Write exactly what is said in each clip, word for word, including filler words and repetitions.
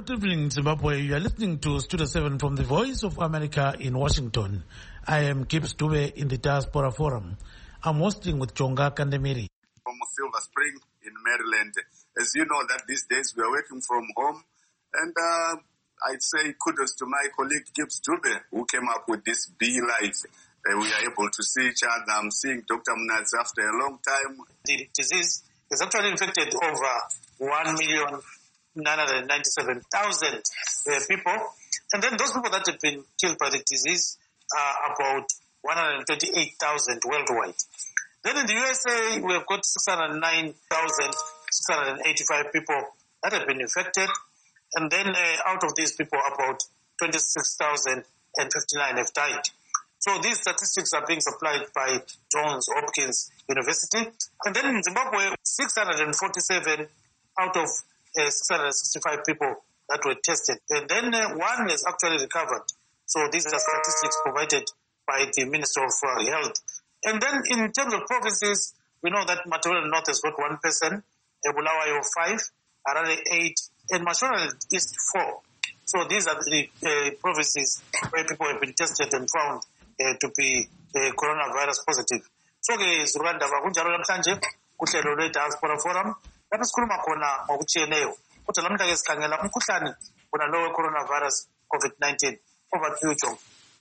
good evening, Zimbabwe. You are listening to Studio seven from the Voice of America in Washington. I am Gibbs Dube in the Diaspora Forum. I'm hosting with Chonga Kandemiri. From Silver Spring in Maryland. As you know, that these days we are working from home. And uh, I'd say kudos to my colleague Gibbs Dube, who came up with this Be Live. Uh, we are able to see each other. I'm seeing Doctor Mnatsi after a long time. The disease has actually infected over one million nine hundred ninety-seven thousand uh, people. And then those people that have been killed by the disease are about one hundred twenty-eight thousand worldwide. Then in the U S A, we have got six hundred nine thousand six hundred eighty-five people that have been infected. And then uh, out of these people, about twenty-six thousand fifty-nine have died. So these statistics are being supplied by Johns Hopkins University. And then in Zimbabwe, six hundred forty-seven out of uh, six hundred sixty-five people that were tested. And then uh, one is actually recovered. So these are statistics provided by the Minister of uh, Health. And then in terms of provinces, we know that Matabele North has got one person, Bulawayo five, Harare eight, and Mashonaland East four. So these are the uh, provinces where people have been tested and found uh, to be uh, coronavirus positive. So ke Rwanda vakunjalo namhlanje kuhlelo lwe-Diaspora Forum lapho sikhuluma khona ngokutshiyeneyo. Kodwa lamuhla ke sikhangela umkhuhlane wona lo we-coronavirus COVID nineteen. Over to you, John.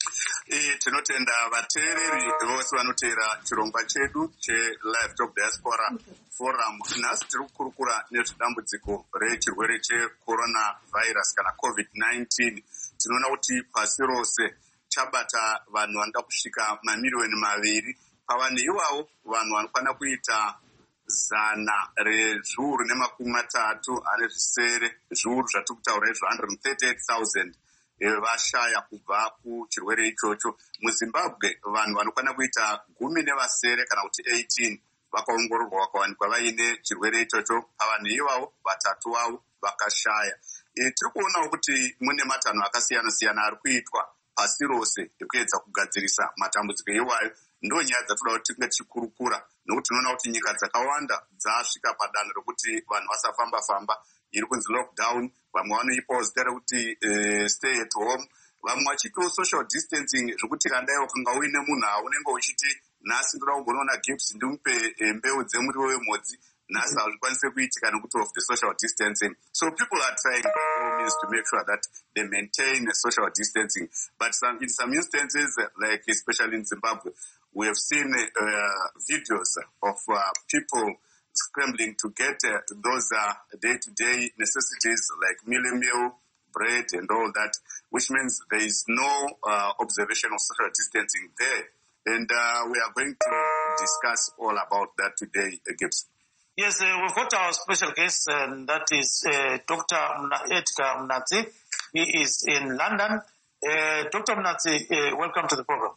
Tinotenda vateereri vose vanoteera chirongwa chedu cheLive Talk Diaspora Forum. Nhasi tiri kukurukura nezvedambudziko rechirwere cheCoronavirus kana COVID nineteen. Tinoona kuti pasi rose chabata vanhu vanoda kusvika mamiriyoni maviri. Pava neivavo vanhu vanokwana kuita zana rezviuru nemakumi matatu ane zvisere zviuru zvatiri kutaura izvo one hundred thirty-eight thousand. Vashaya kubva kuchirwere ichocho. MuZimbabwe vanhu vanokwana kuita gumi nevasere kana kuti eighteen vakaongororwa vakawanikwa vaine chirwere ichocho. Pava neivavo vatatu vavo vakashaya. E, tiri kuonawo kuti mune matanho akasiyana siyana ari kuitwa pasi rose ekuedza kugadzirisa matambudziko iwayo. Ndo nyaya dzatoda kuti tinge tichikurukura nokuti tinoona kuti nyika dzakawanda dzasvika padanho rokuti vanhu vasafamba famba. Iri kunzi lockdown, vamwe vanoipawo zita rekuti uh, stay at home, vamwe vachitiwo social distancing zvokuti kandaiwo kanga uine munhu aunenge uchiti nhasi ndoda kumbonoona Gibbs ndimupe mbeu dzemuriwo wemhodzi, nhasi hazvikwanise kuitika nekuti of the social distancing. So people are trying by all means to make sure that they maintain social distancing. But some, in some instances, like especially in Zimbabwe, we have seen uh, videos of uh, people scrambling to get uh, those uh, day-to-day necessities like mealie meal, bread and all that, which means there is no uh, observation of social distancing there. And uh, we are going to discuss all about that today, uh, Gibbs. Yes, uh, we've got our special guest, and that is uh, Doctor Edgar Mnatsi. He is in London. Uh, Doctor Mnatsi, uh, welcome to the program.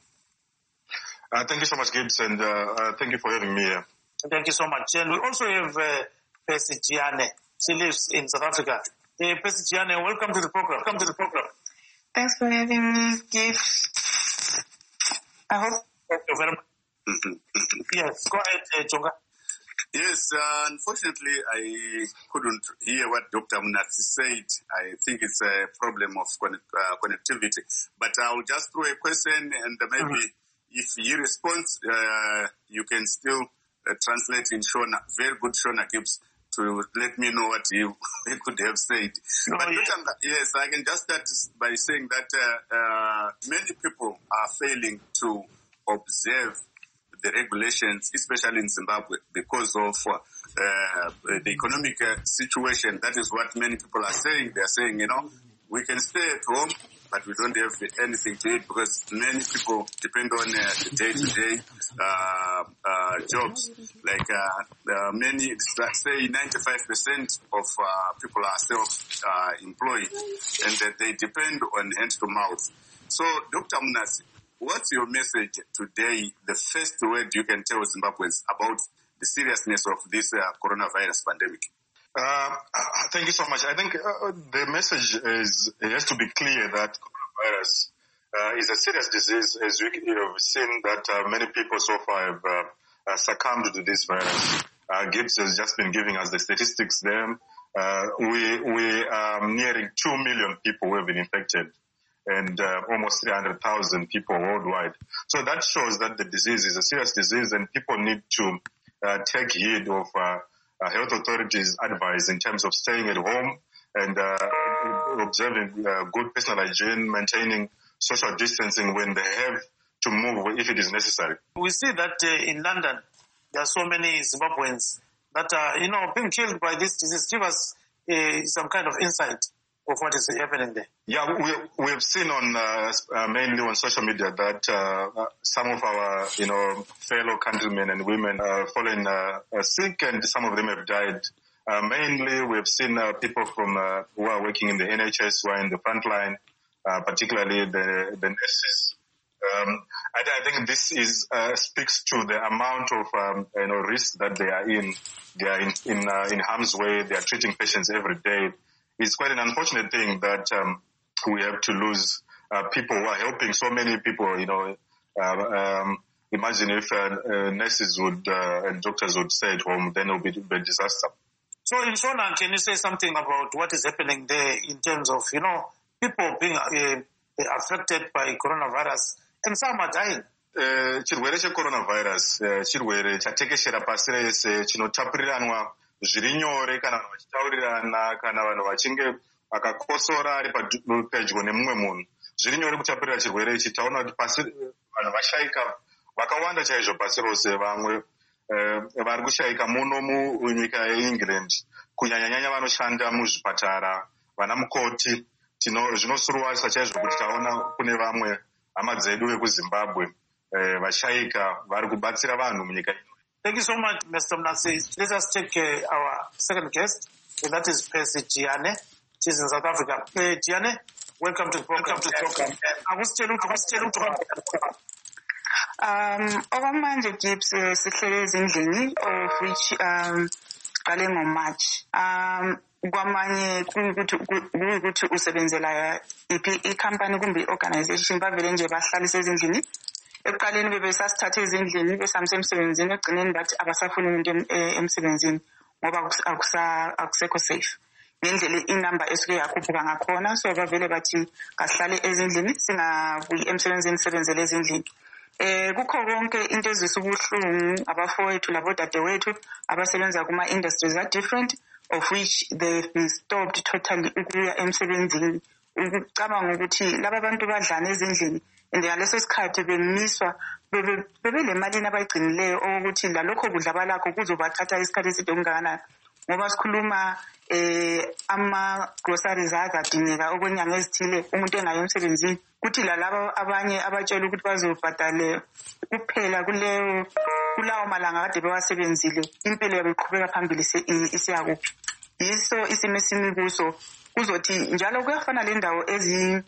Uh, thank you so much, Gibbs, and uh, uh, thank you for having me here. Thank you so much. And we also have uh, Percy Giane. She lives in South Africa. Uh, Percy Giane, welcome to the program. Welcome to the program. Thanks for having me, Gibbs. I hope. Thank you very much. Yes, go ahead, uh, Chonga. Yes, uh, unfortunately, I couldn't hear what Doctor Mnatsi said. I think it's a problem of connect, uh, connectivity. But I'll just throw a question, and maybe mm-hmm. if he responds, uh, you can still uh, translate in Shona. Very good Shona Gibbs to let me know what he, he could have said. Oh, but yeah. Doctor, yes, I can just start by saying that uh, uh, many people are failing to observe the regulations, especially in Zimbabwe, because of uh, the economic uh, situation. That is what many people are saying. They are saying, you know, we can stay at home, but we don't have anything to eat because many people depend on uh, the day-to-day uh, uh, jobs. Like uh, uh, many, say ninety-five percent of uh, people are self-employed, uh, and that they depend on hand to mouth. So, Doctor Mnatsi, what's your message today, the first word you can tell Zimbabweans about the seriousness of this uh, coronavirus pandemic? Uh, thank you so much. I think uh, the message is, it has to be clear that coronavirus uh, is a serious disease. As we have seen that uh, many people so far have uh, uh, succumbed to this virus. Uh, Gibbs has just been giving us the statistics there. Uh, we, we are nearing two million people who have been infected and uh, almost three hundred thousand people worldwide. So that shows that the disease is a serious disease and people need to uh, take heed of uh, uh, health authorities' advice in terms of staying at home and uh, observing uh, good personal hygiene, maintaining social distancing when they have to move if it is necessary. We see that uh, in London, there are so many Zimbabweans that are, you know, being killed by this disease. Give us uh, some kind of insight of what is happening there. Yeah, we we have seen on uh, uh, mainly on social media that uh, some of our, you know, fellow countrymen and women are fallen uh, uh, sick, and some of them have died. Uh, mainly, we have seen uh, people from uh, who are working in the N H S, who are in the front line, uh, particularly the the nurses. Um, I, I think this is uh, speaks to the amount of um, you know risk that they are in. They are in in, uh, in harm's way. They are treating patients every day. It's quite an unfortunate thing that um, we have to lose uh, people who are helping so many people. You know, uh, um, imagine if uh, uh, nurses would uh, and doctors would stay at home, then it would be a disaster. So, in Shona, can you say something about what is happening there in terms of, you know, people being uh, affected by coronavirus and some are dying? Chirwere che coronavirus chirwere chatekeshera pasi rese chinotapuriranwa zviri nyore kana vanhu vachitaurirana kana vanhu vachinge vakakosora ari pedyo nemumwe munhu. Zviri nyore kutapurira chirwere ichi. Taona kuti pasi vanhu vashaika vakawanda chaizvo pasi rose. Vamwe vari kushaika muno munyika yeEngland, kunyanyanyanya vanoshanda muzvipatara, vana mukoti. Zvinosuruwasa chaizvo kuti taona kune vamwe hama dzedu vekuZimbabwe vashaika vari kubatsira vanhu munyika ino. Thank you so much, Mister Mnasi. Let us take uh, our second guest, and that is Percy Giane. She's in South Africa. Uh, Giane, welcome to the program. Um, okwamanje Gibbs sihlele ezindlini of which um qale ngoMarch. Um kwamanye kuyikuthi usebenzela iphi icompany kumbe iorganization bavele nje bahlalisa ezindlini. Ekuqaleni bebesasithatha ezindlini besamse emsebenzini, egcineni bathi abasafuni umuntu emsebenzini ngoba akusekho safe. Ngendlela inumber esuke yakhuphuka ngakhona, so bavele bathi kahlale ezindlini singabuyi emsebenzini sebenzele ezindlini. Eh kukho konke into ezisubuhlungu abafowethu labodadewethu abasebenza kuma industries are different, of which they've been stopped totally ukuya emsebenzini. Ukucabanga ukuthi laba bantu badlana ezindlini and ngaleso sikhathi bemiswa bebele malini abayigcinileyo ukuthi la lokho kudla balakho kuzobathatha isikhathi eside okungakanani, ngoba sikhuluma eh ama groceries azadingeka okwenyanga ezithile umuntu engayo emsebenzini, kuthi la labo abanye abatshela ukuthi bazobhadale kuphela kuleyo kulawo malanga kade bewasebenzile, impilo yabo iqhubeka phambili isiyakuphi. Yiso isimo esimi kuso kuzothi njalo kuyafana le ndawo ezi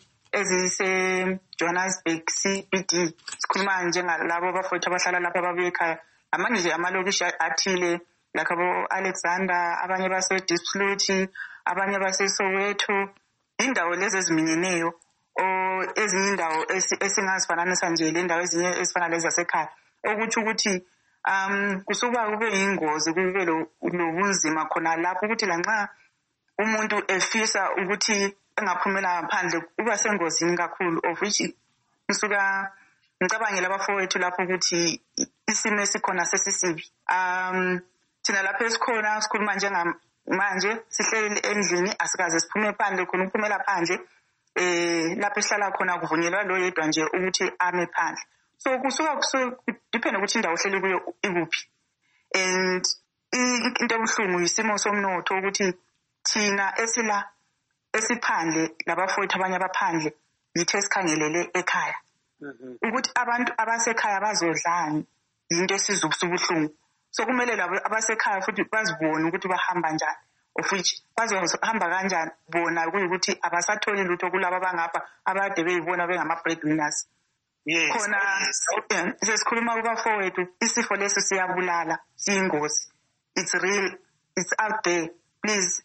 ezise Johannesburg C B D, sikhuluma njengalabo bafowethu abahlala lapha babuye ekhaya, amanye nje amalokishi athile like abo Alexander, abanye base Displuti, abanye base Soweto, indawo lezi eziminyeneyo o ezinye indawo esingazifananisa nje le ndawo ezinye ezifana lezi zasekhaya, ukuthi ukuthi um kusuka kube ingozi kube lobunzima khona lapho ukuthi lanxa umuntu efisa ukuthi engaphumela ngaphandle uba sengozini kakhulu, of which ngisuka ngicabangela abafowethu lapho ukuthi isimo esikhona sesisibi. Um thina lapho esikhona sikhuluma njengamanje sihleli endlini asikaze siphume phandle khona ukuphumela phandle eh lapho esihlala khona kuvunyelwa lo yedwa nje ukuthi ame phandle. So kusuka depend ukuthi indawo ohleli kuyo ikuphi, and into ebuhlungu isimo somnotho ukuthi thina esila esiphandle labafowethu abanye abaphandle yithe esikhangelele ekhaya ukuthi abantu abasekhaya bazodlani, into esizubuhlungu. So kumele labo abasekhaya futhi bazibone ukuthi bahamba njani, of which bazohamba kanjani bona kuyikuthi abasatholi lutho kulabo abangapha abade beyibona bengama breadwinners. Yes. Khona sesikhuluma kubafowethu isifo leso siyabulala, siyingozi. It's real, it's out there. Please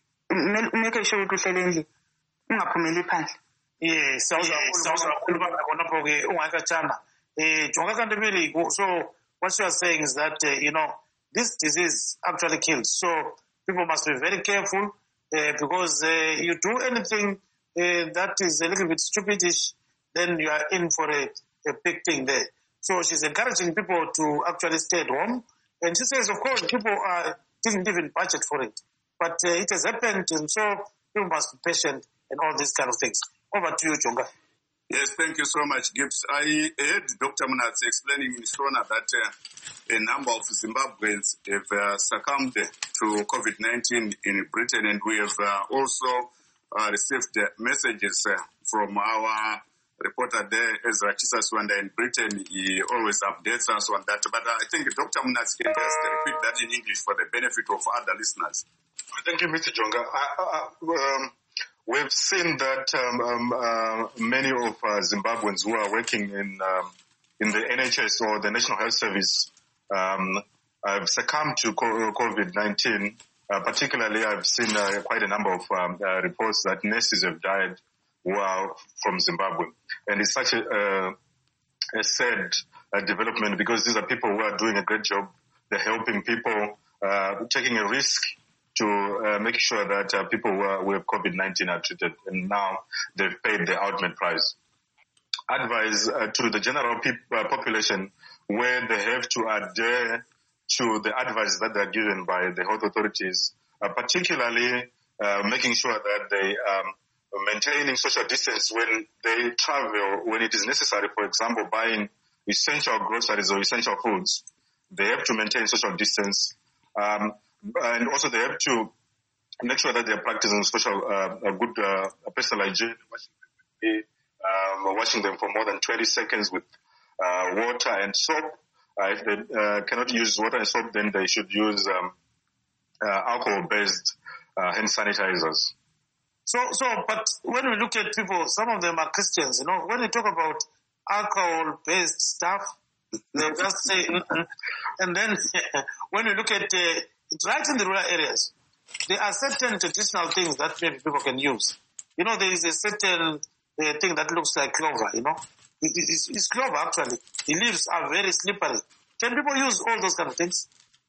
make sure ukuthi uhlele endlini ungaphumeli phandle. Yes, sawuzakhuluma khonapho ke ungakachama. Eh jonga kanti vele, so what you are saying is that uh, you know this disease actually kills. So people must be very careful uh, because uh, you do anything uh, that is a little bit stupidish, then you are in for a, a big thing there. So she's encouraging people to actually stay at home. And she says, of course, people uh, didn't even budget for it. But uh, it has happened, and so people must be patient and all these kind of things. Over to you, Chonga. Yes, thank you so much, Gibbs. I heard Doctor Munatsi explaining in Shona that uh, a number of Zimbabweans have uh, succumbed to COVID nineteen in Britain, and we have uh, also uh, received uh, messages uh, from our reporter there, Ezra Chisaswanda in Britain. He always updates us on that. But I think Doctor Munatsi can just repeat that in English for the benefit of other listeners. Thank you, Mister Jonga. I, I, um, We've seen that um, um, uh, many of uh, Zimbabweans who are working in um, in the N H S or the National Health Service um, have succumbed to COVID nineteen. Uh, particularly, I've seen uh, quite a number of um, uh, reports that nurses have died who are from Zimbabwe. And it's such a, uh, a sad uh, development because these are people who are doing a great job. They're helping people, uh, taking a risk to uh, make sure that uh, people who, are, who have COVID nineteen are treated, and now they've paid the ultimate price. Advise uh, to the general pe- uh, population where they have to adhere to the advice that they're given by the health authorities, uh, particularly uh, making sure that they um, maintaining social distance when they travel, when it is necessary, for example, buying essential groceries or essential foods. They have to maintain social distance. Um, And also they have to make sure that they are practicing social, uh, a good uh, personal hygiene, washing them, um, washing them for more than twenty seconds with uh, water and soap. Uh, if they uh, cannot use water and soap, then they should use um, uh, alcohol-based uh, hand sanitizers. So, so, but when we look at people, some of them are Christians, you know, when we talk about alcohol-based stuff, they just say, and then when we look at uh, right in the rural areas, there are certain traditional things that maybe people can use. You know, there is a certain uh, thing that looks like clover, you know. It, it, it's, it's clover, actually. The leaves are very slippery. Can people use all those kind of things?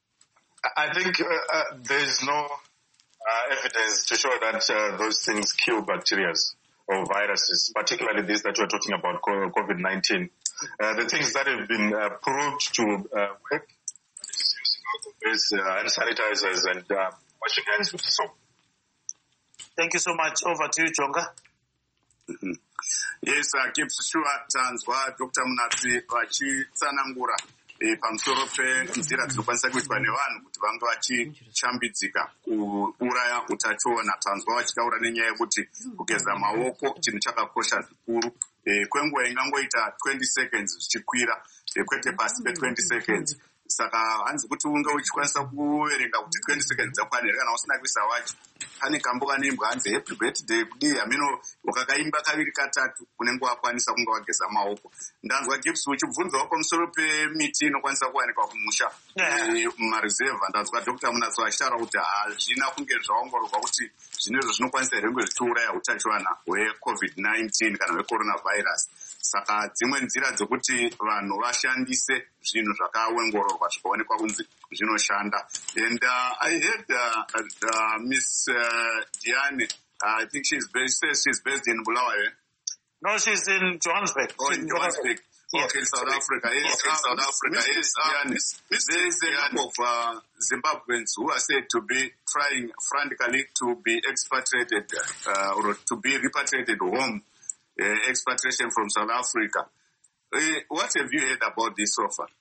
I think uh, uh, there is no uh, evidence to show that uh, those things kill bacteria or viruses, particularly these that we're talking about, COVID nineteen. Uh, the things that have been uh, proved to uh, work is using alcohol-based uh, hand sanitizers and uh, washing hands with soap. Thank you so much. Over to you, Chonga. Mm-hmm. Yes, uh, Gibbs, sure, tanzwa Doctor Munatsi vachitsanangura e, pamusoro penzira dzinokwanisa kuitwa nevanhu kuti vange vachichambidzika kuuraya utachiona. Tanzwa vachitaura nenyaya yekuti kugeza maoko chinhu chakakosha zvikuru. E, kwenguva ingangoita twenty seconds zvichikwira, e, kwete pasi pe twenty seconds. Saka hanzi kuti unge uchikwanisa kuverenga kuti twenty seconds dzakwana here kana usina kuisa wacho. Pane kambo kaneimbwa hanzi happy birthday kudii hamino ukakaimba kaviri katatu unenge wakwanisa kunge wageza maoko. Ndanzwa Gibbs uchibvunzawo pamusoro pemiti inokwanisa kuwanikwa kumusha mumareserva. Ndanzwa Doctor Munatsi achitaura kuti hazvina kunge zvaongororwa kuti zvinezvo zvinokwanisa here kunge zvichiuraya utachiwana hwecovid nineteen kana hwecoronavirus. Saka dzimwe nzira dzekuti vanhu vashandise zvinhu zvakaongororwa zvikaonekwa kunzi zvinoshanda. And uh, I heard uh, uh, Miss uh, Diane, uh, I think she's based, says she's based in Bulawayo. No, she's in Johannesburg. Oh, in Johannesburg. Yes. Okay, South Africa. Yes, Okay, um, South Africa. Yes, Diane. There is a number of uh, Zimbabweans who are said to be trying frantically to be expatriated uh, or to be repatriated home. Uh, expatriation from South Africa. Uh, what have you heard about this so far?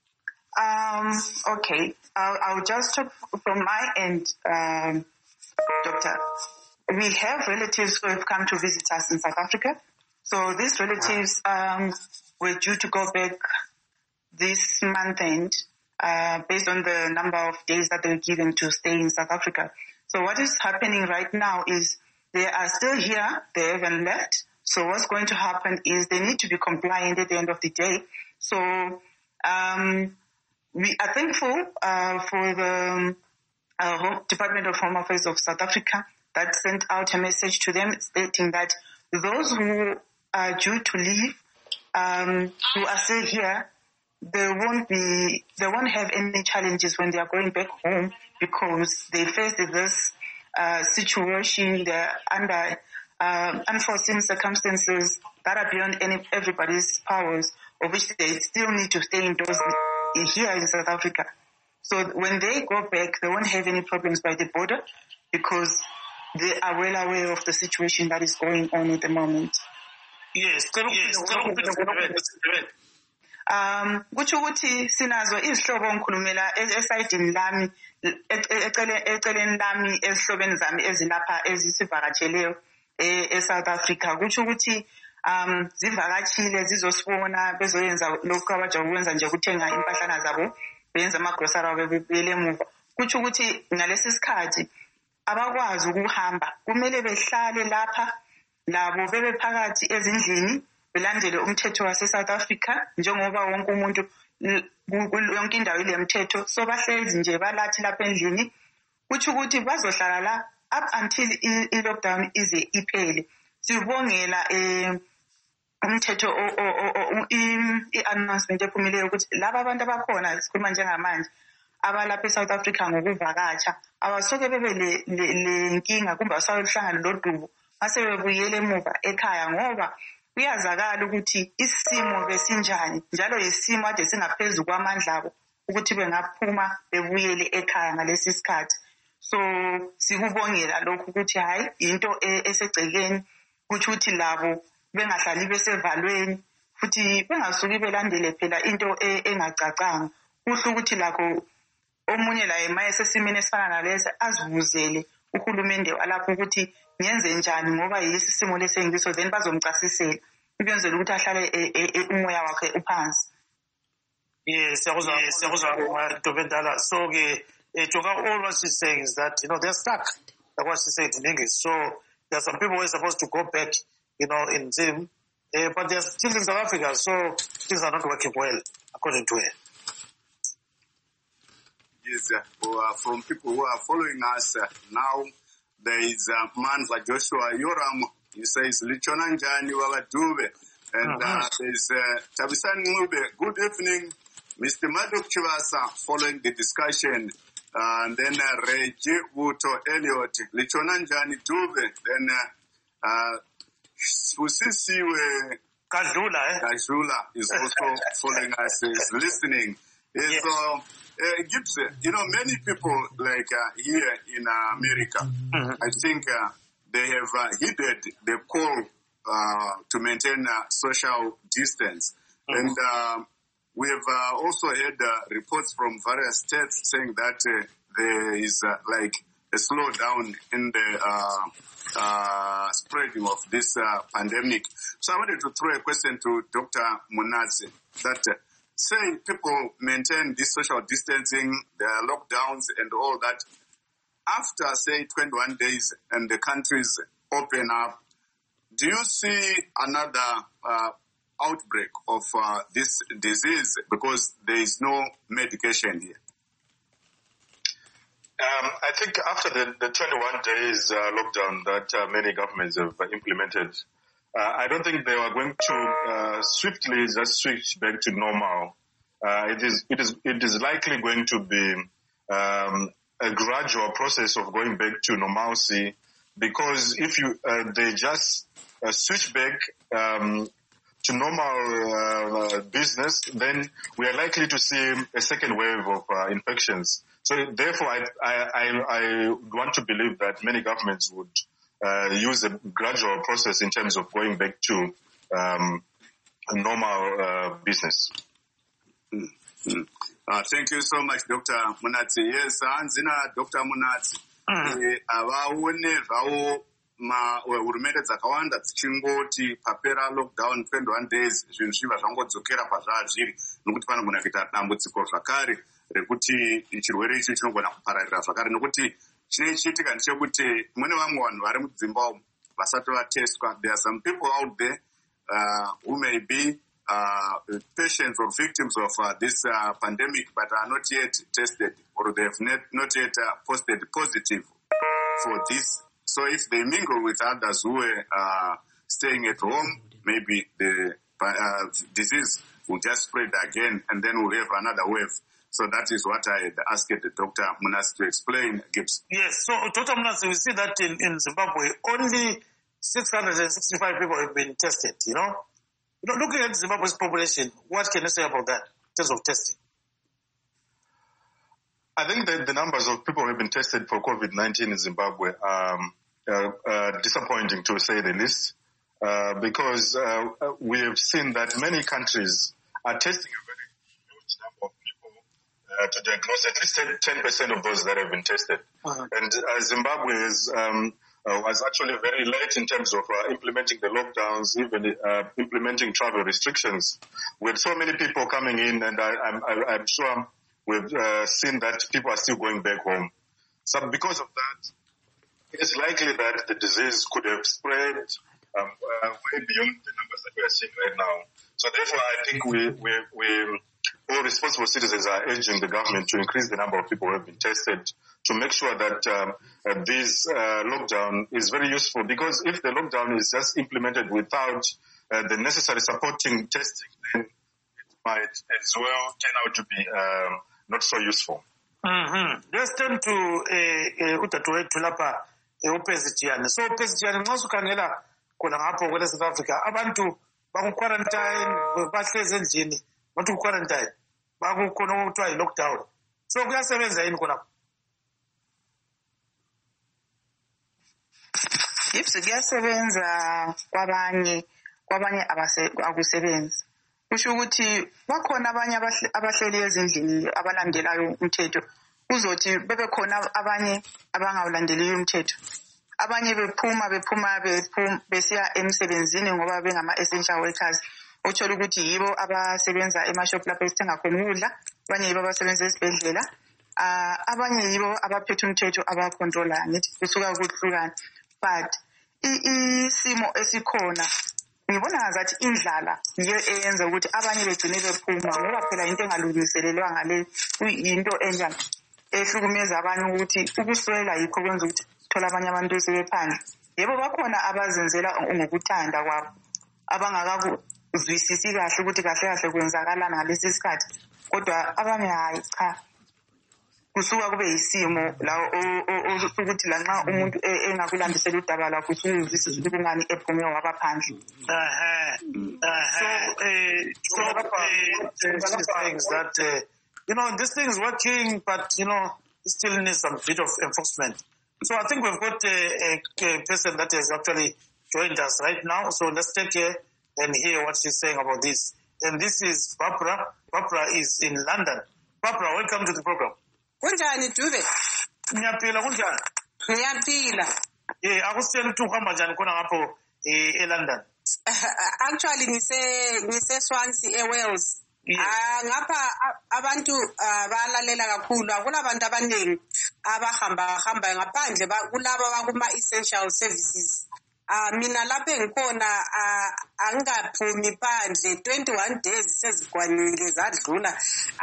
Um, okay, I'll, I'll just talk from my end, um, Doctor. We have relatives who have come to visit us in South Africa. So these relatives um, were due to go back this month end uh, based on the number of days that they were given to stay in South Africa. So what is happening right now is they are still here, they haven't left. So what's going to happen is they need to be compliant at the end of the day. So um, we are thankful uh, for the uh, Home, Department of Home Affairs of South Africa that sent out a message to them stating that those who are due to leave, um, who are still here, they won't be, they won't have any challenges when they are going back home because they face this uh, situation. They're under uh, unforeseen circumstances that are beyond any everybody's powers, of which they still need to stay indoors here in South Africa. So when they go back, they won't have any problems by the border because they are well aware of the situation that is going on at the moment. Yes, yes. Um, kutsho ukuthi sinazo izihlobo ngikhulumela esayidini lami eceleni lami ezihlobeni zami ezilapha ezisivakatsheleyo eSouth Africa. Kutsho ukuthi um zivakatshile zizosibona bezoyenza lokho abajabukwenza nje ukuthenga impahlana zabo benza amagrocery abo bebuyele emuva. Kutsho ukuthi ngalesi sikhathi abakwazi ukuhamba kumele behlale lapha labo bebe phakathi ezindlini belandele umthetho wase South Africa njengoba wonke umuntu yonke indawo ile mthetho, so bahlezi nje balathi lapha endlini. Kuthi ukuthi bazohlala la up until i lockdown ize iphele. Sibongela eh umthetho i announcement ephumileyo ukuthi laba abantu abakhona sikhuluma njengamanje abalapha eSouth Africa ngokuvakatsha abasoke bebe le nkinga kumbe asawuhlangana lodubo mase bebuyele emuva ekhaya ngoba kuyazakala ukuthi isimo besinjani njalo isimo ade singaphezulu kwamandla abo ukuthi bengaphuma bebuyele ekhaya ngalesi sikhathi. So sikubongela lokhu ukuthi hayi into esegcekeni kuthi uthi labo bengahlali besevalweni futhi bengasuki belandele phela into engacacanga. Kuhle ukuthi lakho omunye la emaye sesimene esifana nalesi azibuzele uhulumende walapho ukuthi nyenze njani ngoba yisi simo lesengiso then bazomchasisela ukwenzela ukuthi ahlale umoya wakhe uphansi. Yes, siyakuzwa Ntobendala. So ke Jonga, all what she's saying is that, you know, they're stuck, like what she said in English. So there are some people who are supposed to go back, you know, in Zim, uh, but they're still in South Africa, so things are not working well, according to her. Yes, uh, from people who are following us uh, now, there is a uh, man like Joshua Yoram. He says, Lichona Njani Wawadube. And uh, there's uh, Tabisan Mube. Good evening, Mister Madok Chivasa, following the discussion. Uh, and then uh, Reji Wuto Elliot, Lichona Njani Dube. Then uh, uh, Usisiwe Kajula, eh? Kajula is also following us, is listening. Yes. So, uh, Gibbs, you know, many people like uh, here in uh, America, mm-hmm. I think uh, they have uh, heeded the call uh, to maintain uh, social distance. Mm-hmm. And uh, we have uh, also had uh, reports from various states saying that uh, there is uh, like a slowdown in the uh, uh, spreading of this uh, pandemic. So I wanted to throw a question to Doctor Munatse that uh, say people maintain this social distancing, the lockdowns and all that. After, say, twenty-one days and the countries open up, do you see another uh, outbreak of uh, this disease because there is no medication here? Um, I think after the, the twenty-one days uh, lockdown that uh, many governments have implemented, uh, I don't think they are going to uh, swiftly just switch back to normal. Uh, it is it is it is likely going to be um, a gradual process of going back to normalcy, because if you uh, they just uh, switch back um, to normal uh, business, then we are likely to see a second wave of uh, infections. So therefore, I, I, I want to believe that many governments would uh, use a gradual process in terms of going back to um, normal uh, business. Mm-hmm. Uh, thank you so much, Doctor Munatse. Yes, Anzina, Doctor Munatse. Avaone zvavo hurumende dzakawanda dzichingoti papera lockdown twenty-one days zvinhu zvibva zvangodzokera pazvazviri nokuti pane munhu akaita dambudziko zvakare rekuti chirwere ichi chinogona kupararira zvakare nokuti chinochiitika ndechekuti mune vamwe vanhu vari mudzimba umu vasati vatestwa. There are some people out there uh, who may be uh, patients or victims of uh, this uh, pandemic but are not yet tested, or they have not, not yet uh, posted positive for this. So if they mingle with others who are uh, staying at home, maybe the uh, disease will just spread again, and then we'll have another wave. So that is what I had asked Doctor Munas to explain, Gibbs. Yes, so Doctor Munas, we see that in, in Zimbabwe, only six hundred sixty-five people have been tested, you know? You know, looking at Zimbabwe's population, what can you say about that in terms of testing? I think that the numbers of people who have been tested for COVID nineteen in Zimbabwe are um, uh, uh, disappointing, to say the least, uh, because uh, we have seen that many countries are testing a very huge number of people uh, to diagnose at least ten percent of those that have been tested. Uh-huh. And uh, Zimbabwe is, um, uh, was actually very late in terms of uh, implementing the lockdowns, even uh, implementing travel restrictions. We had so many people coming in, and I, I'm, I, I'm sure we've uh, seen that people are still going back home. So because of that, it is likely that the disease could have spread um, uh, way beyond the numbers that we are seeing right now. So therefore, I think we, we, we, all responsible citizens are urging the government to increase the number of people who have been tested to make sure that um, uh, this uh, lockdown is very useful. Because if the lockdown is just implemented without uh, the necessary supporting testing, then it might as well turn out to be um, not so useful. Mm-hmm. Let's turn to Utatuwe Tulapa, Opezitian. So Opezitian, nxa ukhangela khona ngapho kwele South Africa, abantu baku-quarantine, bahlezi endlini, bathi ku-quarantine, bakukhona okuthiwa yi-lockdown. So kuyasebenza yini khonapho? Yips, kuyasebenza kwabanye, kwabanye akusebenzi. Kusho ukuthi bakhona abanye abahleli ezindlini abalandelayo umthetho, kuzothi bebe khona abanye abangawulandeliyo umthetho. Abanye bephuma bephuma bephuma besiya emsebenzini ngoba bengama essential workers. Uthola ukuthi yibo abasebenza emashop lapho esithenga khona ukudla, abanye yibo abasebenza esibhedlela, abanye yibo abaphethe umthetho abacontrola ngithi kusuka kuhlukana. But isimo esikhona ngibona ngazathi indlala yiyo eyenza ukuthi abanye begcine bephuma ngoba phela into engalungiselelwanga le into enjani ehlukumeza abantu ukuthi ukuswela yikho kwenza ukuthi thola abanye abantu sebephandle. Yebo bakhona abazenzela ngokuthanda kwabo abangakakuzwisisi kahle ukuthi kahle kahle kwenzakalana ngalesi sikhathi, kodwa abanye hayi cha kusuka kube yisimo la ukuthi lanxa umuntu engakulandisela udaba lakho usuzwisisa ukuthi kungani ephume wabaphandle. Uh-huh. Uh-huh. So, uh, so uh, things that, uh, you know, this thing is working, but, you know, it still needs some bit of enforcement. So I think we've got a, a, a person that has actually joined us right now. So let's take her and hear what she's saying about this. And this is Barbara. Barbara is in London. Barbara, welcome to the program. Kunjani Dube? Ngiyaphila kunjani? Ngiyaphila. Eh akusitshela ukuthi uhamba njani khona ngapho eh eLondon? Actually ngise ngise Swansea eWales. Ah ngapha abantu balalela kakhulu, akulabantu abaningi abahamba hamba ngaphandle kulabo bakuma essential services. Ah mina lapha engikhona angaphumi phandle twenty-one days sezigwanile zadlula,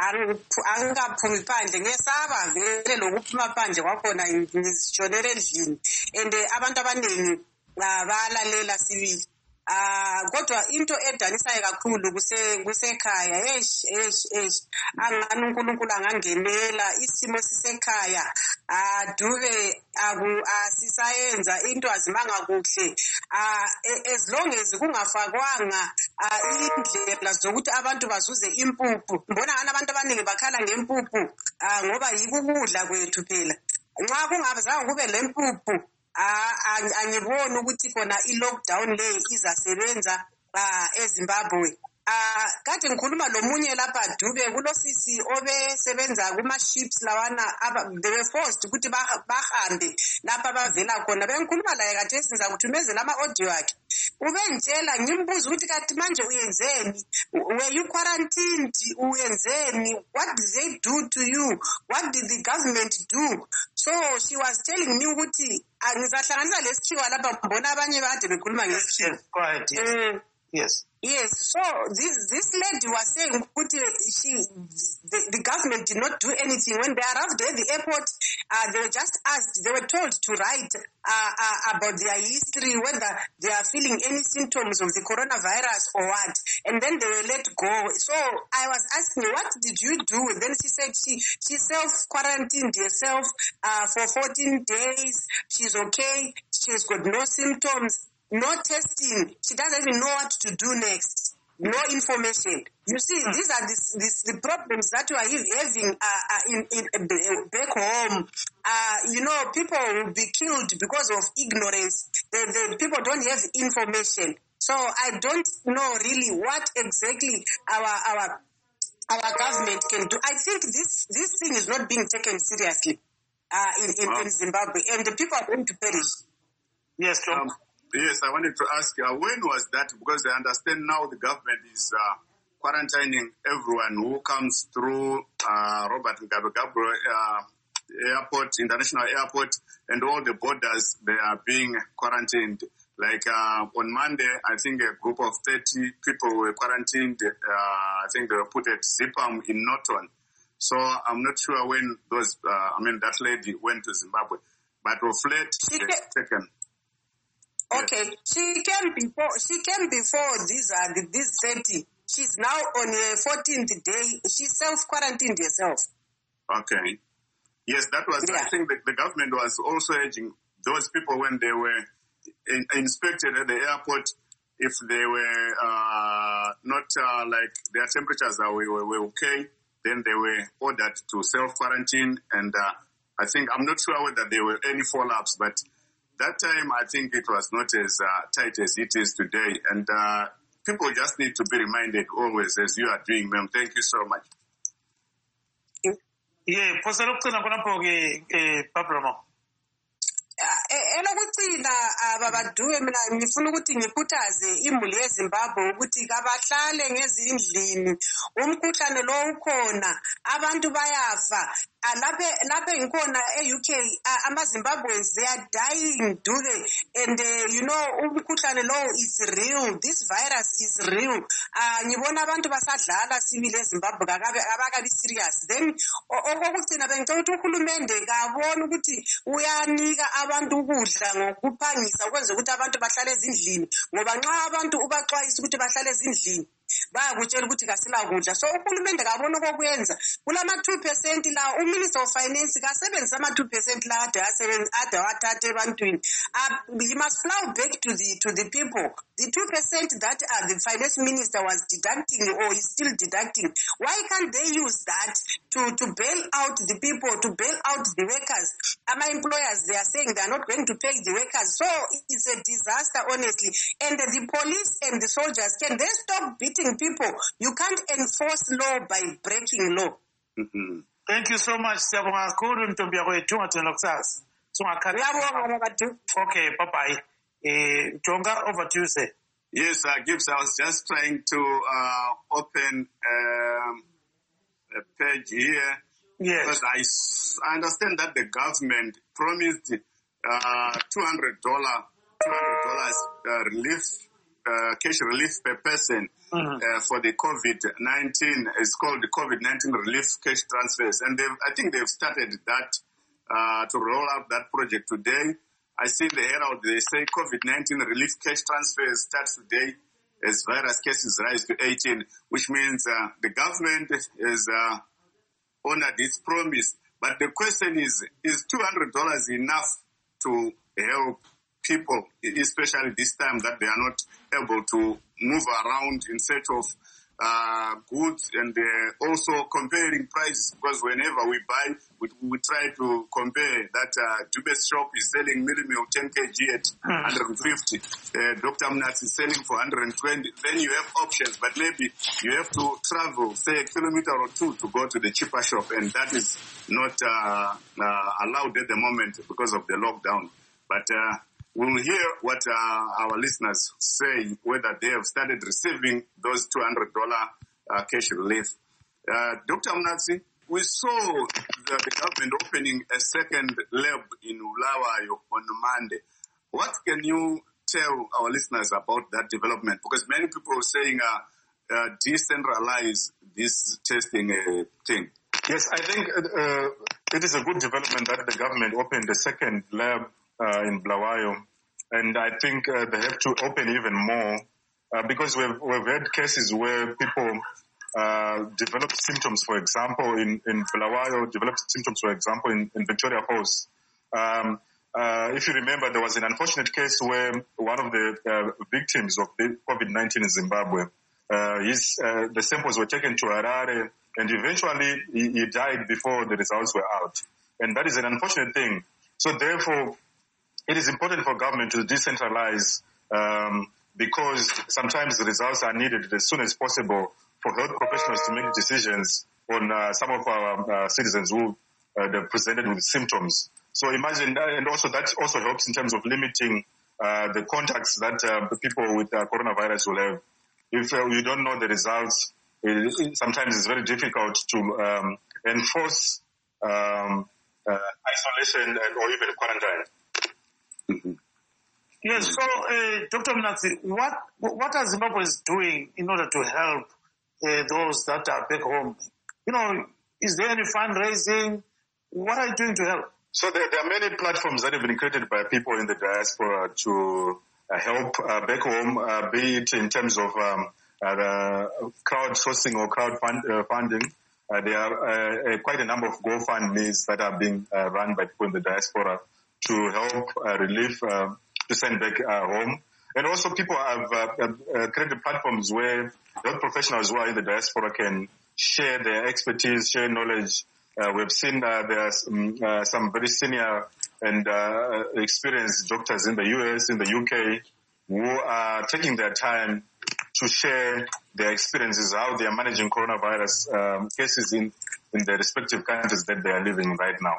angaphumi phandle ngesaba vele lokuphuma phandle kwakhona ngizishonele endlini, and abantu abaningi balalela sibili. Ah kodwa into edanisayo kakhulu kuse kusekhaya eish eish eish angani uNkulunkulu angangenela isimo sisekhaya ah Dube aku asisayenza into azimanga kuhle ah as long as kungafakwanga indlela zokuthi abantu bazuze impuphu. Ngibona ngani abantu abaningi bakhala ngempuphu ah ngoba yikukudla kwethu phela. Nxa kungabazanga kube lempuphu Ah, angiboni ukuthi khona i-lockdown le izasebenza eZimbabwe. Ah, kade ngikhuluma lomunye lapha Dube kulosisi obesebenza kuma-ships lawana, they were forced ukuthi bahambe lapha bavela khona. Bengikhuluma laye kade siza kuthumezela ama-audio akhe. Ubengitshela ngimbuza ukuthi kanti manje uyenzeni? Were you quarantined? Uyenzeni? What did they do to you? What did the government do? So she was telling me ukuthi angizahlanganisa lesithiwa lapha ngibona abanye bade bekhuluma ngesithiwa. Quiet. Yes. Yes. Yes, so this this lady was saying she the, the government did not do anything. When they arrived at the airport, uh, they were just asked, they were told to write uh, uh, about their history, whether they are feeling any symptoms of the coronavirus or what, and then they were let go. So I was asking, what did you do? Then she said she, she self-quarantined herself uh, for fourteen days. She's okay. She's got no symptoms. No testing. She doesn't even know what to do next. No information. You see, mm. these are this, this, the problems that we are having uh, uh, in, in, uh, back home. Uh, you know, people will be killed because of ignorance. The, the people don't have information. So I don't know really what exactly our our our government can do. I think this this thing is not being taken seriously uh, in, in, wow. in Zimbabwe, and the people are going to perish. Yes, John. Um, Yes, I wanted to ask, uh, when was that? Because I understand now the government is uh, quarantining everyone who comes through uh, Robert Mugabe uh, Airport, International Airport, and all the borders, they are being quarantined. Like uh, on Monday, I think a group of thirty people were quarantined. Uh, I think they were put at Zipam in Norton. So I'm not sure when those, uh, I mean, that lady went to Zimbabwe. But of late, it's taken. Okay, she came before. She came before these are uh, these thirty. She's now on her fourteenth day. She self quarantined herself. Okay. Yes, that was. Yeah. I think the, the government was also urging those people when they were in, inspected at the airport, if they were uh, not uh, like their temperatures are were, were okay, then they were ordered to self quarantine. And uh, I think I'm not sure whether there were any follow ups, but. That time, I think it was not as uh, tight as it is today. And uh, people just need to be reminded always as you are doing, ma'am. Thank you so much. Yeah, elokugcina ababaduwe mina ngifuna ukuthi ngikhuthaze imuli yeZimbabwe ukuthi kabahlale ngezindlini umkhuhlane lo ukhona abantu bayafa lapha lapha ngikhona e-U K ama-Zimbabweans they are dying duke and uh, you know umkhuhlane lo is real, this virus is real. uh, ngibona abantu basadlala sibili eZimbabwe abakabi serious. Then okokugcina bengicela ukuthi uhulumende kabone ukuthi uyanika abantu ukudla ngokuphangisa ukwenza ukuthi abantu bahlale ezindlini ngoba nxa abantu ubaxwayisa ukuthi bahlale ezindlini bayakutshela ukuthi kasila kudla. So uhulumende kabona okokwenza kulama two percent la uMinister of Finance kasebenzisa ama two percent la ade asebenza ade wathathe ebantwini. He must plow back to the to the people the two percent that uh, the finance minister was deducting or is still deducting. Why can't they use that to to bail out the people, to bail out the workers? Ama employers, they are saying they are not going to pay the workers. So it's a disaster, honestly. And the, the police and the soldiers, can they stop beating people? You can't enforce law by breaking law. Mm-hmm. Thank you so much. Okay, bye-bye. Uh, Jonga, over to you, sir. Yes, uh, Gibbs, I was just trying to uh, open um, a page here. Yes. Because I, I understand that the government promised uh, two hundred dollars two hundred dollars uh, relief, uh, cash relief per person mm-hmm. uh, for the COVID nineteen. It's called the COVID nineteen relief cash transfers. And they've, I think they've started that uh, to roll out that project today. I see the Herald, they say COVID nineteen relief cash transfers starts today as virus cases rise to eighteen, which means uh, the government is uh, honored its promise. But the question is, is two hundred dollars enough to help people, especially this time that they are not able to move around in search of uh, goods, and uh, also comparing prices, because whenever we buy, we, we try to compare that uh, Dubes shop is selling Millimil ten kilograms at one hundred fifty. Uh, Doctor Mnats is selling for one hundred twenty. Then you have options, but maybe you have to travel, say, a kilometer or two to go to the cheaper shop, and that is not uh, uh, allowed at the moment because of the lockdown. But uh, we'll hear what uh, our listeners say, whether they have started receiving those two hundred dollars uh, cash relief. Uh, Doctor Mnatsi, we saw the, the government opening a second lab in Bulawayo on Monday. What can you tell our listeners about that development? Because many people are saying uh, uh, decentralize this testing uh, thing. Yes, I think uh, it is a good development that the government opened a second lab uh, in Bulawayo, and I think uh, they have to open even more uh, because we've, we've had cases where people uh, developed symptoms, for example, in, in Bulawayo, developed symptoms, for example, in, in Victoria Falls. Um, uh, if you remember, there was an unfortunate case where one of the uh, victims of the COVID nineteen in Zimbabwe, uh, his, uh, the samples were taken to Harare, and eventually he, he died before the results were out. And that is an unfortunate thing. So therefore, it is important for government to decentralize um, because sometimes the results are needed as soon as possible for health professionals to make decisions on uh, some of our uh, citizens who uh, they're presented with symptoms. So imagine that, and also that also helps in terms of limiting uh, the contacts that uh, people with uh, coronavirus will have. If uh, you don't know the results, it, it, sometimes it's very difficult to um, enforce um, uh, isolation and, or even quarantine. Mm-hmm. Yes, so uh, Doctor Mnatsi, what what are Zimbabweans doing in order to help uh, those that are back home? You know, is there any fundraising? What are you doing to help? So there, there are many platforms that have been created by people in the diaspora to uh, help uh, back home, uh, be it in terms of um, uh, the crowdsourcing or crowd fund, uh, funding. Uh, there are uh, quite a number of GoFundMes that are being uh, run by people in the diaspora to help uh, relief uh, to send back uh, home. And also people have uh, uh, created platforms where health professionals who are in the diaspora can share their expertise, share knowledge. Uh, we've seen uh, there are some, uh, some very senior and uh, experienced doctors in the U S, in the U K, who are taking their time to share their experiences, how they are managing coronavirus um, cases in, in the respective countries that they are living right now.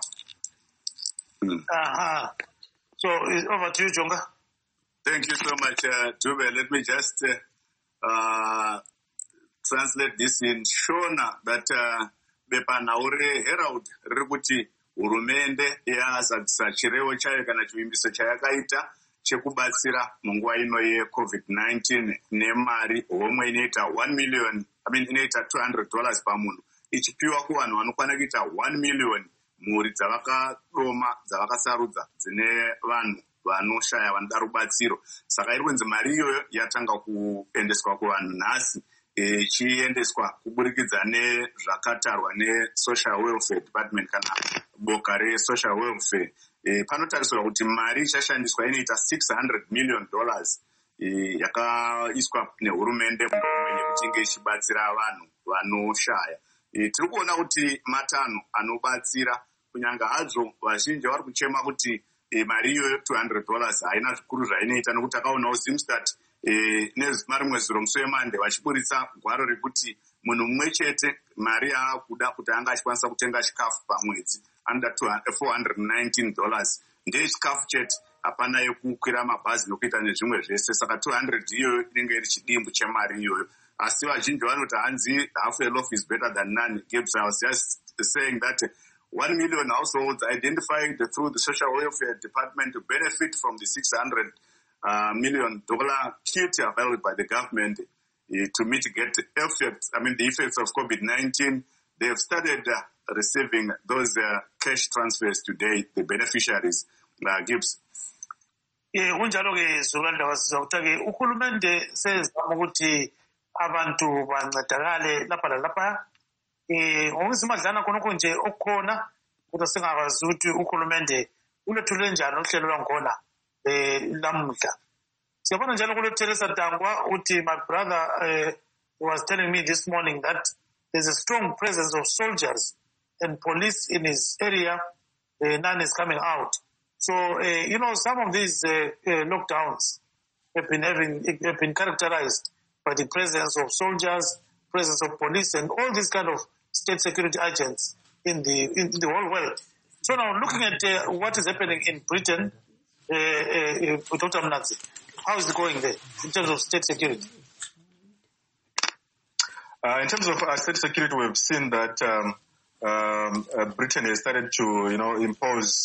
Mm. Uh-huh. So it's over to you, Jonga. Thank you so much, uh, Dube. Let me just uh, uh, translate this in Shona that uh, Bepanaure Herald Rikuti hurumende yazadzisa chirevo chayo kana chivimbiso chayakaita chekubatsira munguva ino yecovid nineteen nemari homwe inoita one million, I mean inoita two hundred dollars pamunhu ichipiwa kuvanhu vanokwana kuita one million mhuri dzavakadoma dzavakasarudza dzine vanhu vanoshaya vanoda rubatsiro. Saka iri kunzi mari iyoyo yatanga kuendeswa kuvanhu nhasi ichiendeswa kuburikidza nezvakatarwa nesocial welfare department kana boka resocial welfare. E, panotarisirwa kuti mari ichashandiswa inoita six hundred million dollars e, yakaiswa nehurumende munhu yekuti inge ichibatsira vanhu vanoshaya. E, tiri kuona kuti matanho anobatsira kunyanga hadzo vazhinji vari kuchema kuti e, mari iyoyo two hundred dollars haina zvikuru zvainoita nokuti akaonawo zimstat e, nerimwe zuro musi wemande vachiburitsa gwaro rekuti munhu mumwe chete mari yaakuda kuti anga achikwanisa kutenga chikafu pamwedzi anoda four hundred nineteen dollars ndechikafu chete, hapana yekukwira mabhazi nokuita nezvimwe zvese. Saka two hundred iyoyo inenge iri chidimbu chemari iyoyo, asi vazhinji vanoti hanzi half a loaf is better than none. Gibbs, I was just saying that one million households identified through the social welfare department to benefit from the six hundred uh, million dollar kit available by the government uh, to mitigate the effects, I mean the effects of COVID nineteen. They have started uh, receiving those uh, cash transfers today, the beneficiaries. Uh, Gibbs. Eh, unjalo ke zolanda wasiza utake ukhulumende sezama ukuthi abantu bancedakale lapha lapha. Eh, ngokuzimadlana khonokho nje okukhona ukuthi singakwazi ukuthi ukhulumende ulethule njani uhlelo lwakhona eh lamuhla. Siyabona njalo kulethele Tangwa uthi my brother uh, was telling me this morning that there's a strong presence of soldiers and police in his area. Uh, none is coming out. So, uh, you know, some of these uh, uh, lockdowns have been having, have been characterized by the presence of soldiers, presence of police, and all these kind of state security agents in the in the whole world. So now, looking at uh, what is happening in Britain, uh, uh, uh, Doctor Mnatsi, how is it going there in terms of state security? Uh, in terms of uh, state security, we've seen that um, um, uh, Britain has started to, you know, impose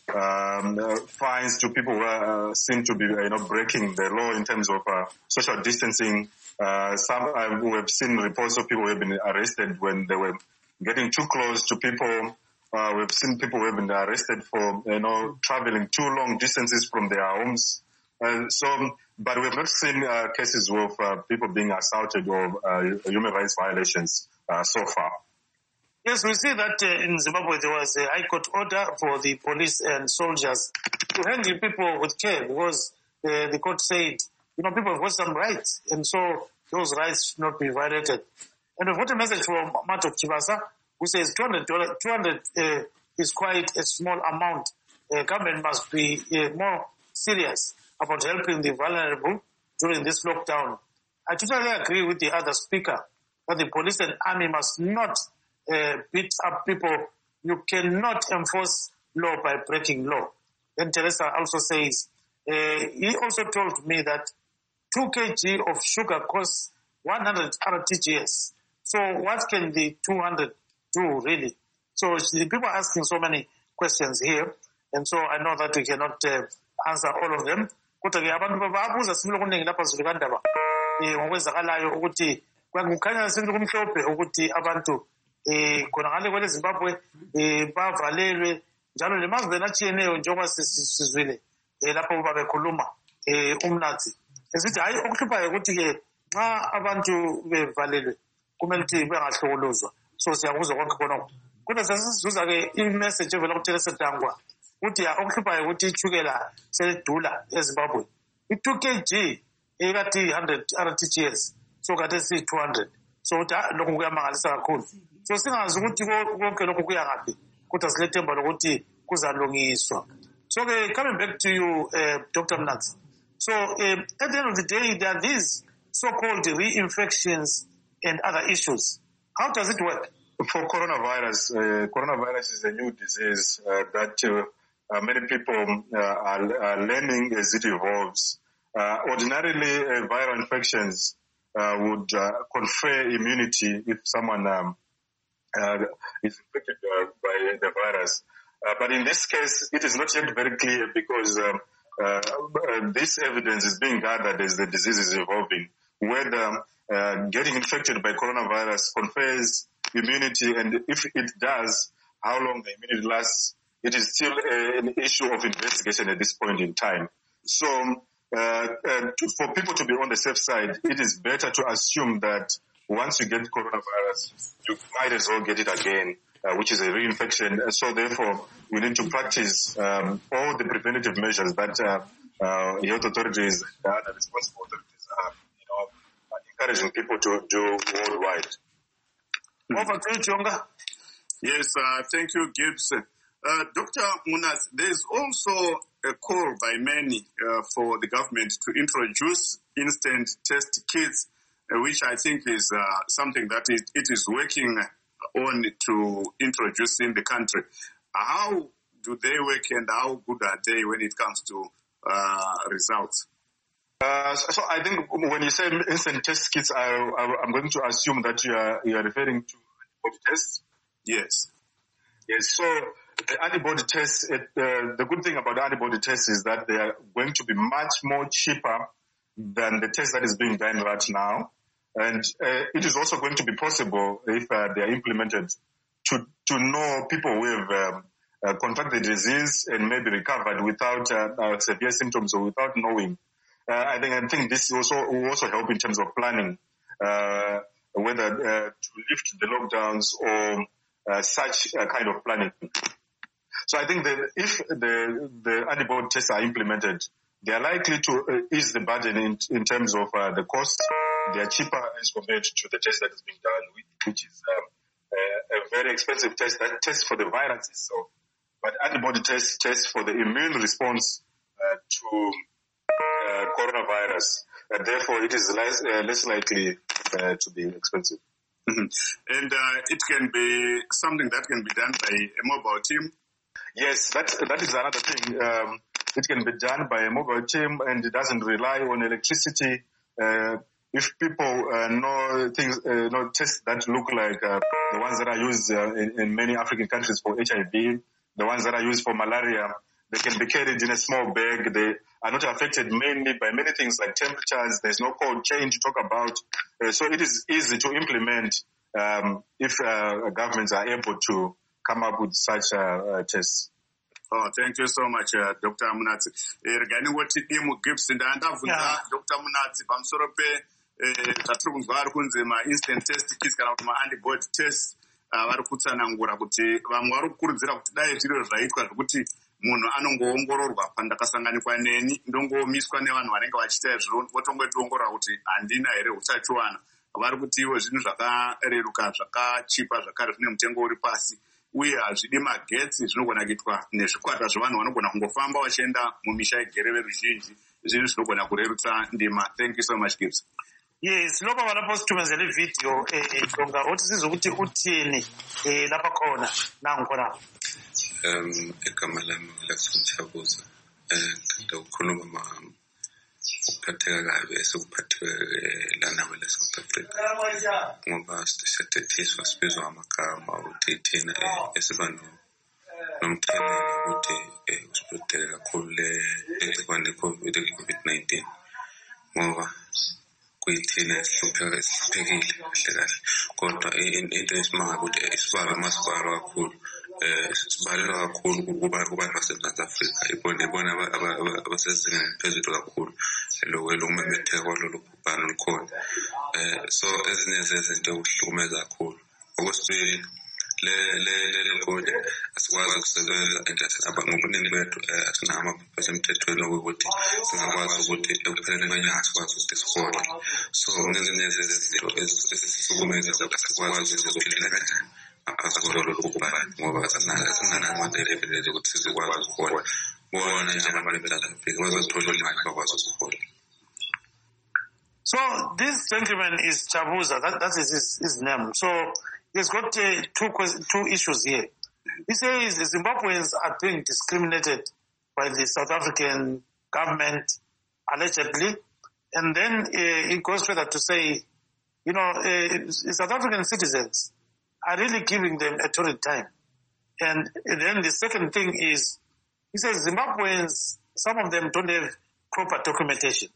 um, uh, fines to people who uh, seem to be, you know, breaking the law in terms of uh, social distancing. Uh, some uh, we have seen reports of people who have been arrested when they were getting too close to people. Uh, we've seen people who have been arrested for, you know, traveling too long distances from their homes. Uh, so, but we've not seen uh, cases of uh, people being assaulted or uh, human rights violations uh, so far. Yes, we see that uh, in Zimbabwe there was a high court order for the police and soldiers to handle people with care because uh, the court said, you know, people have got some rights, and so those rights should not be violated. And we've got a message from Mato Chibasa, who says two hundred dollars, two hundred uh, is quite a small amount. Uh, government must be uh, more serious about helping the vulnerable during this lockdown. I totally agree with the other speaker that the police and army must not uh, beat up people. You cannot enforce law by breaking law. Then Teresa also says, uh, he also told me that two kilograms of sugar costs one hundred R T G S. So what can the two hundred do really? So the people are asking so many questions here, and so I know that we cannot uh, answer all of them. Kodwa-ke abantu babuza sibili okuningi lapha zvikandaba eh ngokwenzakalayo ukuthi kwakukhanya sibili kumhlophe ukuthi abantu eh khona ngale kwele Zimbabwe eh bavalelwe njalo lemazweni atshiyeneyo njengoba sizwile eh lapho babekhuluma eh umnazi esithi hayi okuhluphayo ukuthi ke nxa abantu bevalelwe kumele ukuthi bengahlokolozwa so siyakuzwa konke khonokho kodwa sesizuza ke imessage evela kuTelesa Dangwa uthi okuhluphayo ukuthi ichukela selidula eZimbabwe i-two kilograms ekathi one hundred R T G S so kade si two hundred so uthi lokho kuyamangalisa kakhulu so singazi ukuthi konke lokho kuya ngaphi kodwa silethemba lokuthi kuzalungiswa. So uh, coming back to you uh, Doctor Mnatsi, so uh, at the end of the day there are these so-called reinfections and other issues. How does it work? For coronavirus, uh, coronavirus is a new disease uh, that uh, uh, many people uh, are, are learning as it evolves. Uh, ordinarily, uh, viral infections uh, would uh, confer immunity if someone um, uh, is infected uh, by the virus. Uh, but in this case, it is not yet very clear because um, uh, uh, this evidence is being gathered as the disease is evolving, whether uh, getting infected by coronavirus confers immunity, and if it does, how long the immunity lasts. It is still a, an issue of investigation at this point in time. So uh, uh, to, for people to be on the safe side, it is better to assume that once you get coronavirus, you might as well get it again, uh, which is a reinfection. So therefore, we need to practice um, all the preventative measures that uh, uh, health authorities and other responsible authorities are, you know, encouraging people to do worldwide. Over to you, Chonga. Yes, uh, thank you, Gibbs. Uh, Doctor Munas, there's also a call by many uh, for the government to introduce instant test kits, uh, which I think is uh, something that it, it is working on to introduce in the country. How do they work and how good are they when it comes to uh, results? Uh, so I think when you say instant test kits, I, I, I'm going to assume that you are, you are referring to antibody tests. Yes. Yes. So the antibody tests, it, uh, the good thing about the antibody tests is that they are going to be much more cheaper than the test that is being done right now. And uh, it is also going to be possible, if uh, they are implemented, to, to know people who have um, uh, contracted the disease and maybe recovered without uh, uh, severe symptoms or without knowing. Uh, I think I think this also will also help in terms of planning, uh, whether uh, to lift the lockdowns or uh, such a kind of planning. So I think that if the the antibody tests are implemented, they are likely to uh, ease the burden in, in terms of uh, the cost. They are cheaper as compared to the test that is being done, which is um, a, a very expensive test. That test for the virus itself, but antibody tests test for the immune response uh, to Uh, coronavirus. Uh, therefore, it is less, uh, less likely uh, to be expensive. Mm-hmm. And uh, it can be something that can be done by a mobile team? Yes, that, that is another thing. Um, it can be done by a mobile team and it doesn't rely on electricity. Uh, if people uh, know things, uh, know tests that look like uh, the ones that are used uh, in, in many African countries for H I V, the ones that are used for malaria, they can be carried in a small bag. They are not affected mainly by many things like temperatures. There's no cold chain to talk about. Uh, so it is easy to implement um, if uh, governments are able to come up with such uh, uh, tests. Oh, thank you so much, uh, Doctor Munatsi. Regarding what Imu gives in the Andavunda, Doctor Munatsi, Bamsorope, Tatrungar Kunzema, instant test kits, my antibody test, Varukutsanangura, Vamaru Kurzera, Diet, right, Kuti, Muno, Anongo, Ngorova, Pandakasangani, Kwaneni, Dongo, Miskwane, and Waneka, what I'm going to Ngorauti, and Dina, Usachuan, Varukuti was in Zaka, Eruka, Zaka, cheaper, Zaka, Nemtengo, Ripasi. We are Zidima gets is no one I get Nesquat as one one of Ngofamba, Shenda, Mumisha, Gereve, Zinus, no one Akureruta, Dima. Thank you so much, Gibbs. Yes, loba wanapostuma zile video eh tonga otisizo ukuthi uthini eh lapha khona nangkhona. Um igama lami lakuchabuza eh ngicela ukukhuluma ma ukuphatheka kabi esikuphathwe lana kwele South Africa ngoba sithethiswa sibizwa amagama ukuthi thina esibano nomthela ukuthi usiphethe kakhulu le egcikwane COVID nineteen ngoba kuyithina esihlupheka esiphekile kahle kahle kodwa into esimanga ukuthi isibalo masibalo kakhulu eh sibalelwa kakhulu kuba kubantu baseSouth Africa ibona ibona abasezingeni phezulu kakhulu lokho lokumemetheka kwalolu bhubhane olukhona eh so ezinye zezinto ukuhlukumeza kakhulu okwesibili le le le konke asikwazi ukusebenza endaweni abangobuningi bethu asinama emthethweni ukuthi singakwazi ukuthi ekupheleni kwenyanga sikwazi ukuthi sikhole so ngezinye zezinto ezisukumeza ukuthi asikwazi ukuphila kanjani asikwazi ukubhana ngoba sanaka sinanamandla ukuthi sizokwazi ukukhola bona njengabantu beSouth Africa bazothola imali bakwazi ukukhola. So this gentleman is Chabuza, that, that is his, his name. So he's got uh, two two issues here. He says Zimbabweans are being discriminated by the South African government, allegedly. And then uh, he goes further to say, you know, uh, South African citizens are really giving them a torrid time. And then the second thing is, he says Zimbabweans, some of them don't have proper documentation.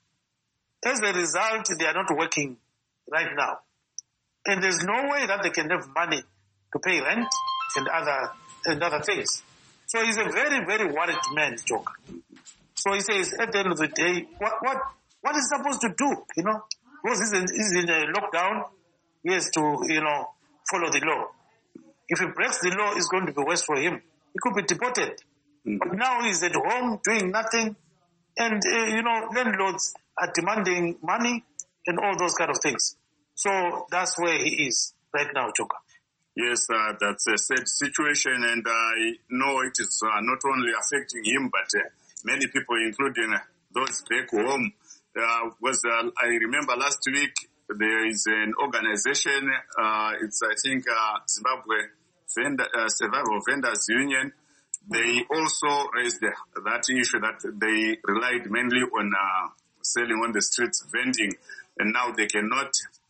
As a result, they are not working right now. And there's no way that they can have money to pay rent and other and other things. So he's a very, very worried man, Joker. So he says, at the end of the day, what what what is he supposed to do? You know, because he's in, he's in a lockdown, he has to, you know, follow the law. If he breaks the law, it's going to be worse for him. He could be deported. Mm-hmm. But now he's at home doing nothing, and uh, you know, landlords are demanding money and all those kind of things. So that's where he is right now, Joker. Yes, uh, that's a sad situation, and I know it is uh, not only affecting him, but uh, many people, including uh, those back home. Uh, was uh, I remember last week there is an organization. Uh, it's I think uh, Zimbabwe Vendor, uh, Survival Vendors Union. They also raised that issue that they relied mainly on uh, selling on the streets, vending, and now they cannot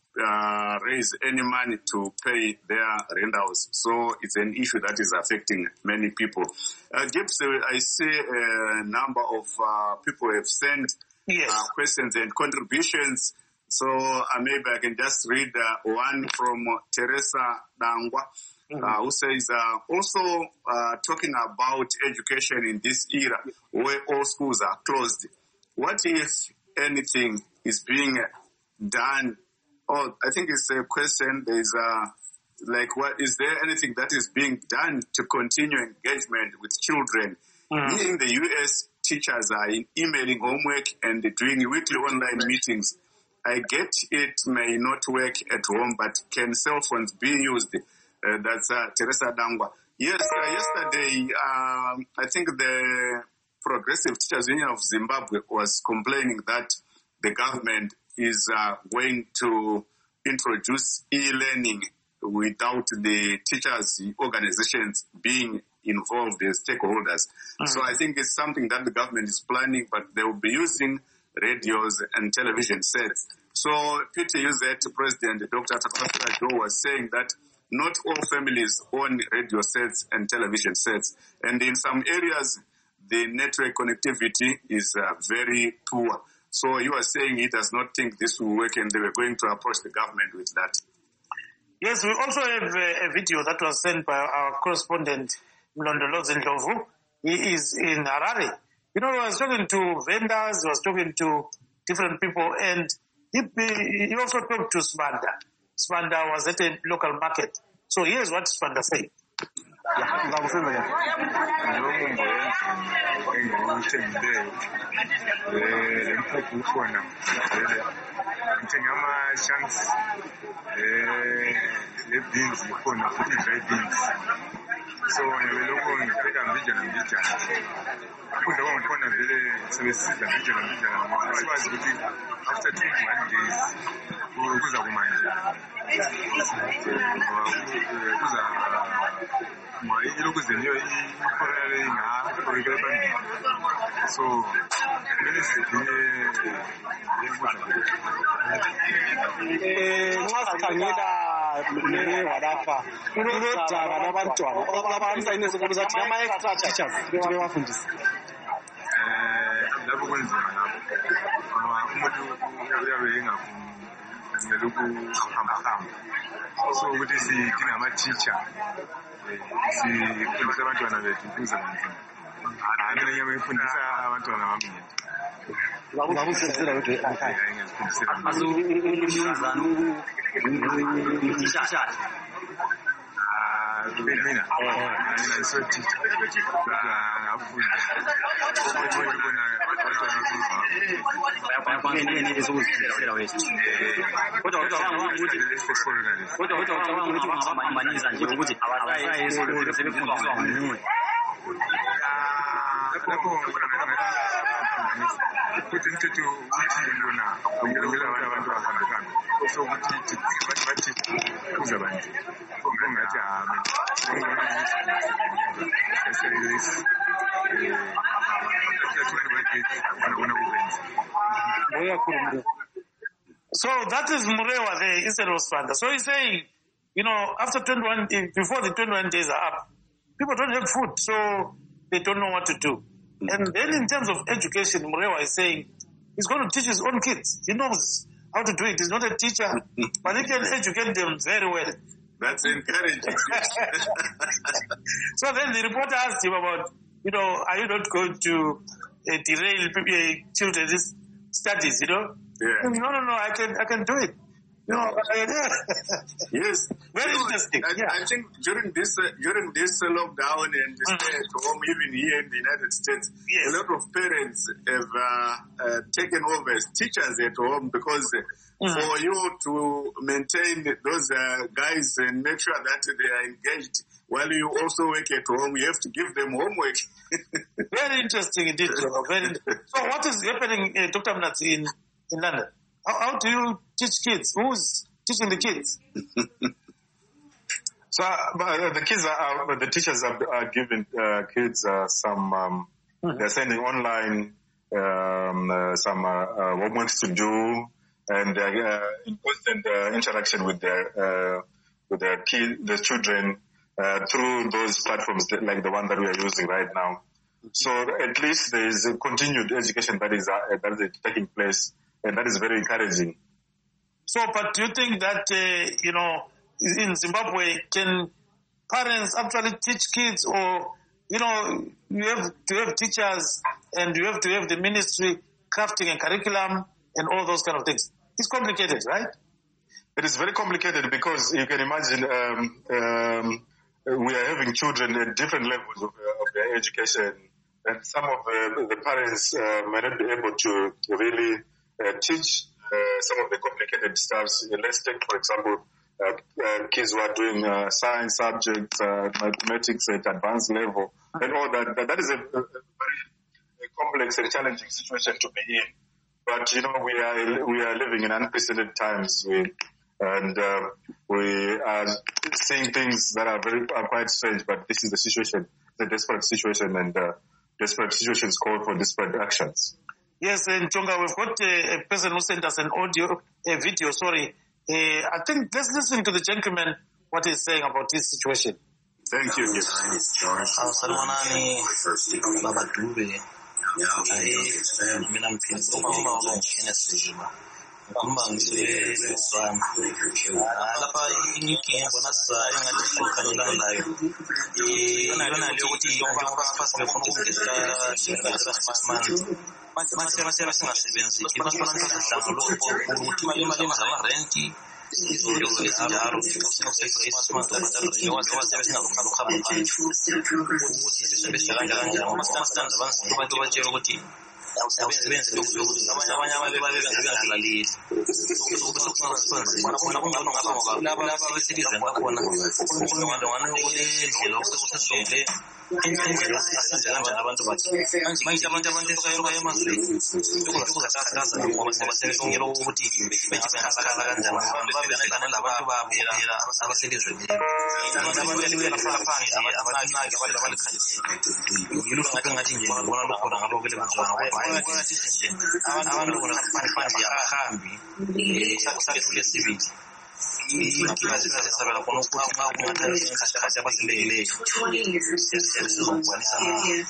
uh, raise any money to pay their rentals. So it's an issue that is affecting many people. Uh, Gibbs, I see a number of uh, people have sent yes. uh, questions and contributions. So uh, maybe I can just read uh, one from Teresa Dangwa. Mm-hmm. Uh, who says, uh, also uh, talking about education in this era where all schools are closed. What if anything is being done? Oh, I think it's a question. There's uh, like, what is there anything that is being done to continue engagement with children? Mm-hmm. In the U S, teachers are emailing homework and doing weekly online meetings. I get it may not work at home, but can cell phones be used? Uh, that's uh, Teresa Dangwa. Yes, uh, yesterday, um, I think the Progressive Teachers Union of Zimbabwe was complaining that the government is uh, going to introduce e-learning without the teachers' organizations being involved as stakeholders. Mm-hmm. So I think it's something that the government is planning, but they will be using radios and television sets. So P T U Z President Doctor Takafula Joe was saying that not all families own radio sets and television sets. And in some areas, the network connectivity is uh, very poor. So you are saying he does not think this will work and they were going to approach the government with that. Yes, we also have a, a video that was sent by our correspondent, Mlondolozi Ndlovu. He is in Harare. You know, he was talking to vendors, he was talking to different people, and he, he also talked to Sibanda. Sibanda was at a local market. So here's what Sibanda said. So ngeloko ngibheka mbija nambija kuze kwangkhona vele sebesiza mbija nambija asibazi ukuthi after twenty-one days kuza kumanje kuza ilokhu zeniyo ikhona ingakhona phambili so kumele sigcine eh nxa sikhangela mlewa lapha kulodaba labantwana abamsayine sokuthi athi ama extra teachers ukuthi bebafundise eh lapho kwenzima lapho umuntu uyabe engafumele ukuhamba hamba so ukuthi sidinga ama teacher sifundisa abantwana bethu kuze kanzima mina ngiyabafundisa abantwana bami ngabusisela ukuthi ekhaya azu umnumzana teacher mina mina ngiso teacher ngafunda ukuthi bona abantwana bayakwenene ezokuzifundisela wethu kodwa kodwa ukuthi kodwa kodwa ucabanga ukuthi ungabamaniza nje ukuthi abasayi esikole sebefundiswa ngumuntu lapho ukuthi umthetho uthi lona ngilungela abantu abahambe kambi so ukuthi bathi bathi kuza banje ngingathi ami eselisi So that is Murewa there, instead of Sibanda. So he's saying, you know, after twenty-one, before the twenty-one days are up, people don't have food, so they don't know what to do. And then in terms of education, Murewa is saying he's going to teach his own kids. He knows how to do it. He's not a teacher, but he can educate them very well. That's encouraging. So then the reporter asked him about, you know, are you not going to uh, derail uh, children's studies, you know? Yeah. No, no, no, I can I can do it. You know, yes. Very so, interesting. I, yeah. I think during this uh, during this uh, lockdown and the stay at home, even here in the United States, yes. a lot of parents have uh, uh, taken over as teachers at home because uh, mm. for you to maintain those uh, guys and make sure that they are engaged while you also work at home, you have to give them homework. Very interesting indeed, Jono. Very. So what is happening, uh, Doctor Mnatsi, in, in London? How, how do you teach kids? Who's teaching the kids? So uh, the kids are, uh, the teachers are, are giving uh, kids uh, some, um, mm-hmm. they're sending online um, uh, some uh, uh, homeworks to do, and they're uh, in constant uh, interaction with their uh, with their kids, the children, uh, through those platforms that, like the one that we are using right now. So at least there is a continued education that is uh, that is taking place, and that is very encouraging. So, but do you think that uh, you know, in Zimbabwe, can parents actually teach kids, or you know, you have to have teachers and you have to have the ministry crafting a curriculum and all those kind of things? It's complicated, right? It is very complicated because you can imagine um, um, we are having children at different levels of, uh, of their education, and some of the, the parents uh, may not be able to really uh, teach uh, some of the complicated stuff. Let's take, for example, uh, uh, kids who are doing uh, science subjects, uh, mathematics at advanced level, and all that. That, that is a, a very complex and challenging situation to be in. But you know, we are we are living in unprecedented times. We, And uh, we are seeing things that are very are quite strange, but this is the situation, the desperate situation, and uh, desperate situations call for desperate actions. Yes, and Chonga, we've got a, a person who sent us an audio, a video, sorry. Uh, I think let's listen to the gentleman, what he's saying about this situation. Thank you. Salwanani Baba Dube. I mina mphindza uma wabongena sijima. Ngomba ngisebe sami. Lapha inkinga ngibona sayo ngathi sikhanyela layo. Eh yona leyo ukuthi yonke abafasi befuna ukungeza ngizela six months. Manje manje singasebenzi. Ibafuna ngihlanga lokho ukuthi imali imali zama rent izinto ezinjalo sokusebenzisa leyo wasebenza ngalokuhamba manje. Ukuthi sisebenzisa kanjani kanjani ngoba sistanza abantu abantu batshela ukuthi awusebenzi lokhu abanye abantu babezele bengalaleli ukubona kungcono ngapha ngoba laba abesilizwe bakhona abantu ngane kulendlela okusesonke indlela asize kanjani abantu bathi manje abantu abantu esayelo emazweni ukuzakhathaza ngoba sebesongela ukuthi bethi bengasakhala kanjani abantu babezele labantu babo kuphela abaselizweni abantu elibuya lapha phansi abanaki abantu abalikhanyisa yilusuke ngathi nje ngibona lokho ngalo vele kuzwana abantu bona manje abahambi kusakufike sibili inkinga zisabela khona ukuthi nxa kungathatha isikhathi abasilekileyo sizokwanisa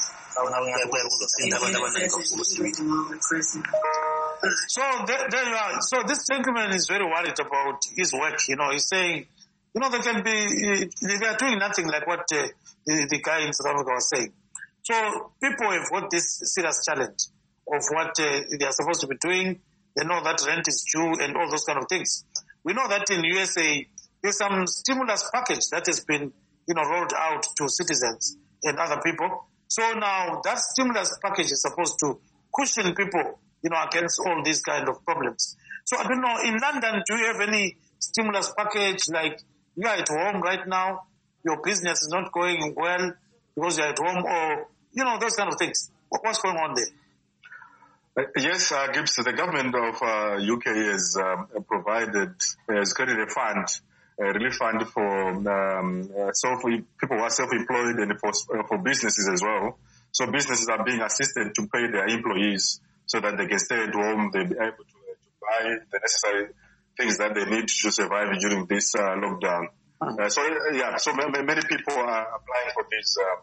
So there, there you are. So this gentleman is very worried about his work. You know, he's saying, you know, they can be, they are doing nothing like what uh, the, the guy in South Africa was saying. So people have got this serious challenge of what uh, they are supposed to be doing. They know that rent is due and all those kind of things. We know that in U S A, there's some stimulus package that has been, you know, rolled out to citizens and other people. So now that stimulus package is supposed to cushion people, you know, against all these kind of problems. So I don't know, in London, do you have any stimulus package, like you are at home right now, your business is not going well because you're at home, or, you know, those kind of things? What's going on there? Uh, yes, uh, Gibbs, the government of uh, U K has uh, provided, has created a fund, a relief fund for um, uh, self people who are self-employed and for, uh, for businesses as well. So businesses are being assisted to pay their employees so that they can stay at home, they'll be able to, uh, to buy the necessary things that they need to survive during this uh, lockdown. Uh, so, uh, yeah, so many people are applying for these uh,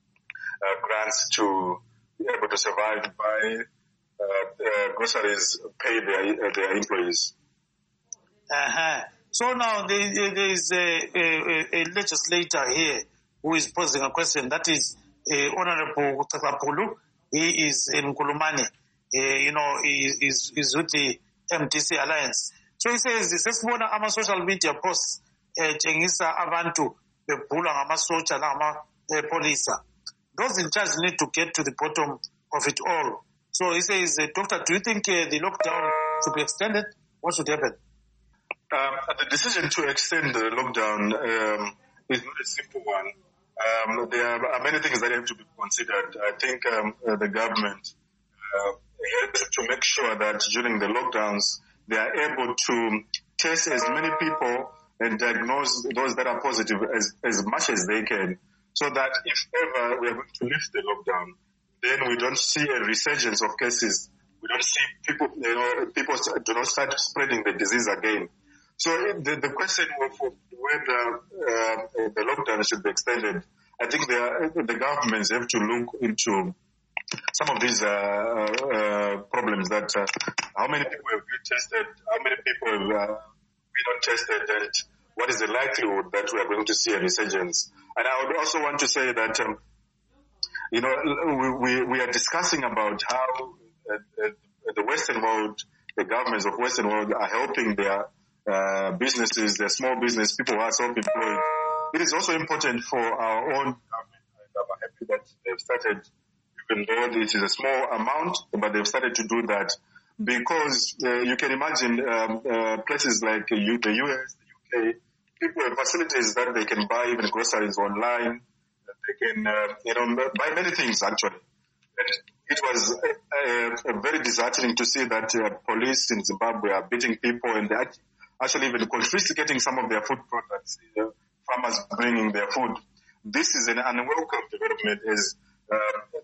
uh, grants to be able to survive by Uh, uh, groceries, pay their uh, their employees. Uh-huh. So now there, there is a, a, a legislator here who is posing a question. That is uh, Honorable Takapulu. He is in Kulumani. Uh, you know, he is, is with the M D C Alliance. So he says, sesibona ama social media posts tshengisa abantu bebhula ngamasotsha nama polisa. Those in charge need to get to the bottom of it all. So he says, uh, Doctor, do you think uh, the lockdown should be extended? What should happen? Um, the decision to extend the lockdown um, is not a simple one. Um, there are many things that have to be considered. I think um, uh, the government uh, has to make sure that during the lockdowns, they are able to test as many people and diagnose those that are positive as, as much as they can, so that if ever we are going to lift the lockdown, then we don't see a resurgence of cases. We don't see people, you know, people do not start spreading the disease again. So the, the question of whether uh, the lockdown should be extended, I think are, the governments have to look into some of these uh, uh, problems that uh, how many people have been tested, how many people have uh, been not tested, and what is the likelihood that we are going to see a resurgence. And I would also want to say that um, You know, we, we, we are discussing about how uh, uh, the Western world, the governments of Western world are helping their uh, businesses, their small business, people who are self-employed. It is also important for our own government, and I'm happy that they've started, even though it is a small amount, but they've started to do that because uh, you can imagine um, uh, places like uh, the U S, the U K, people have facilities that they can buy even groceries online. They can, uh, you know, buy many things actually. And it was uh, uh, very disheartening to see that uh, police in Zimbabwe are beating people and they're actually even confiscating some of their food products. Uh, farmers bringing their food. This is an unwelcome development. As uh,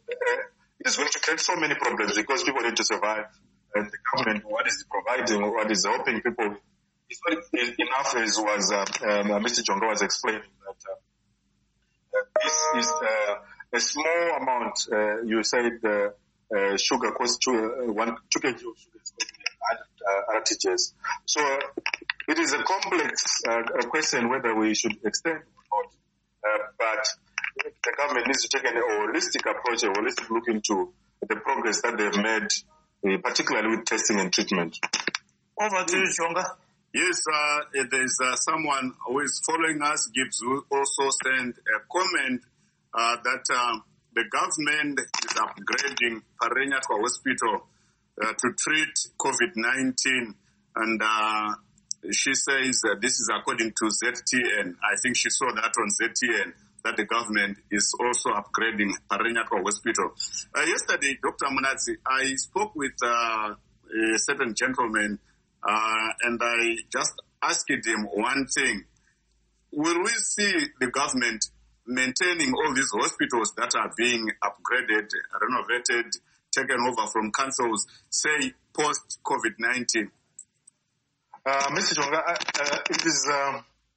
it is going to create so many problems because people need to survive, and the government, what is providing, what is helping people, is not enough. As was uh, um, Mister Jongo was explaining that. Uh, this is uh, a small amount. Uh, you said uh, uh, sugar costs two, uh, one two kg of sugar is uh, R T G S. So it is a complex uh, question whether we should extend or not. Uh, but the government needs to take a holistic approach, a holistic look into the progress that they've made, uh, particularly with testing and treatment. Over to you, Chonga. Yes, uh, there's uh, someone who is following us, Gibbs, who also sent a comment uh, that uh, the government is upgrading Parenyatwa Hospital uh, to treat COVID nineteen. And uh, she says uh, this is according to Z T N. I think she saw that on Z T N, that the government is also upgrading Parenyatwa Hospital. Uh, yesterday, Doctor Munatsi, I spoke with uh, a certain gentleman Uh, and I just asked him one thing. Will we see the government maintaining all these hospitals that are being upgraded, renovated, taken over from councils, say, post-COVID nineteen? Uh, Mister Chonga, uh, it is uh,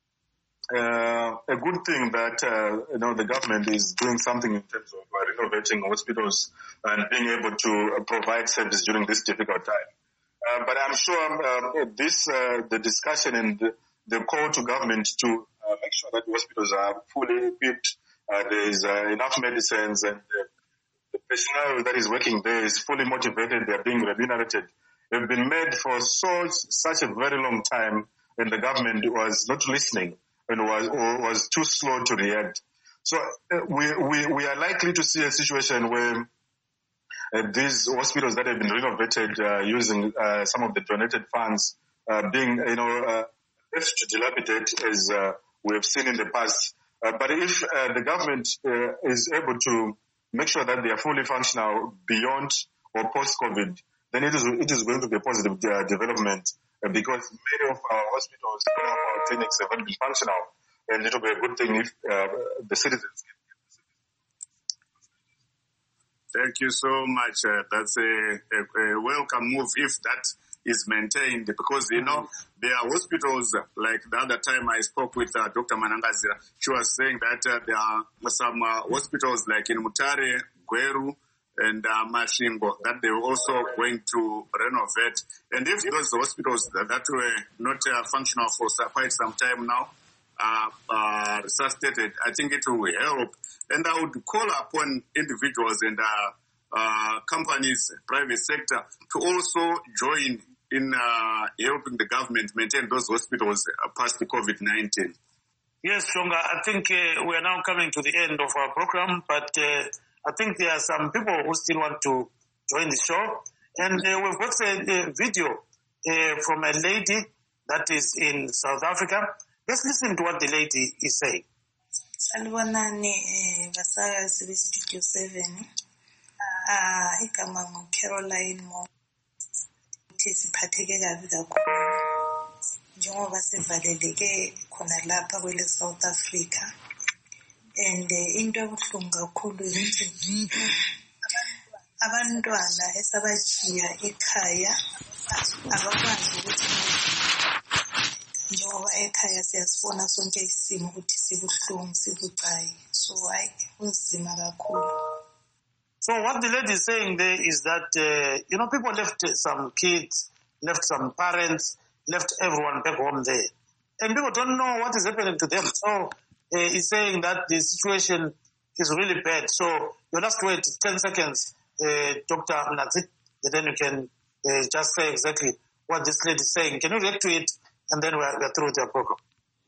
uh, a good thing that uh, you know the government is doing something in terms of uh, renovating hospitals and being able to uh, provide service during this difficult time. Uh, but I'm sure uh, this, uh, the discussion and the, the call to government to uh, make sure that hospitals are fully equipped, uh, there is uh, enough medicines, and uh, the personnel that is working there is fully motivated, they are being remunerated. They've been made for so such a very long time, and the government was not listening and was or was too slow to react. So uh, we, we, we are likely to see a situation where Uh, these hospitals that have been renovated uh, using uh, some of the donated funds uh, being, you know, uh, left to dilapidate as uh, we have seen in the past. Uh, but if uh, the government uh, is able to make sure that they are fully functional beyond or post-COVID, then it is it is going to be a positive uh, development uh, because many of our hospitals, many of our clinics have been functional, and it will be a good thing if uh, the citizens can. Thank you so much. Uh, that's a, a, a welcome move if that is maintained, because, you know, there are hospitals, like the other time I spoke with uh, Doctor Manangazira, she was saying that uh, there are some uh, hospitals like in Mutare, Gweru, and uh, Mashingo that they're also going to renovate. And if those hospitals that, that were not uh, functional for quite some time now, Uh, uh, resuscitated, I think it will help. And I would call upon individuals and uh, uh, companies, private sector, to also join in uh, helping the government maintain those hospitals uh, past the COVID nineteen. Yes, Chonga, I think uh, we are now coming to the end of our program, but uh, I think there are some people who still want to join the show. And uh, we've got a, a video uh, from a lady that is in South Africa. Let's listen to what the lady is saying. Salwanani basakazi bestudio seven. Ah, igama ngo Caroline Mo. Uthi siphatheke kabi kakhulu. Njengoba sivaleleke khona lapha kwele South Africa. And into ebuhlungu kakhulu ukuthi abantwana esabachiya ekhaya abakwazi ukuthi njengoba ekhaya siyasibona sonke isimo ukuthi sibuhlungu sibucayi, so hayi kunzima kakhulu. So what the lady is saying there is that uh, you know, people left some kids, left some parents, left everyone back home there, and people don't know what is happening to them. So uh, he's saying that the situation is really bad. So you just wait ten seconds, uh, Doctor Munatsi, and then you can uh, just say exactly what this lady is saying. Can you react to it? And then we're, we're through the program.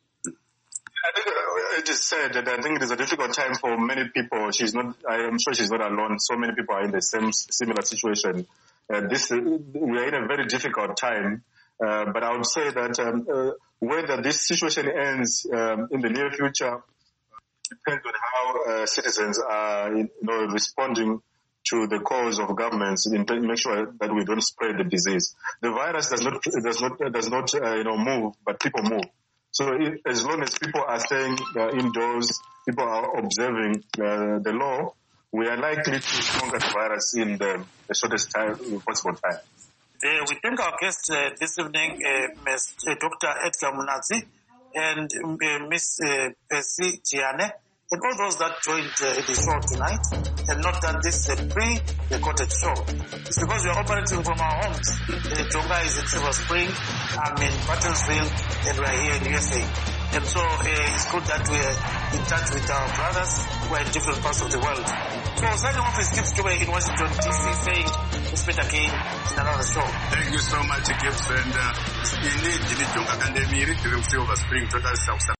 I think it is said that I think it is a difficult time for many people. She's not, I am sure she's not alone. So many people are in the same similar situation. Uh, this, we are in a very difficult time. Uh, but I would say that um, uh, whether this situation ends um, in the near future depends on how uh, citizens are, you know, responding to the cause of governments in to make sure that we don't spread the disease. The virus does not does not does not uh, you know move, but people move. So it, as long as people are staying uh, indoors, people are observing uh, the law, we are likely to conquer the virus in the, the shortest time possible time. Uh, we thank our guest uh, this evening, uh, Miz Uh, Doctor Edgar Munatsi and uh, Miss Uh, Percy Giane. and all those that joined uh, the show tonight have not done this is a pre-recorded show. It's because we are operating from our homes. Uh, Jonga is in Silver Spring, I'm in Buttonsville, and we are here in U S A. And so uh, it's good that we're in touch with our brothers who are in different parts of the world. So signing off is Gibbs Dube in Washington, D C, saying let's meet again in another show. Thank you so much, Gibbs. And uh, indeed, in the Jonga Kandemiri, Silver Spring, total South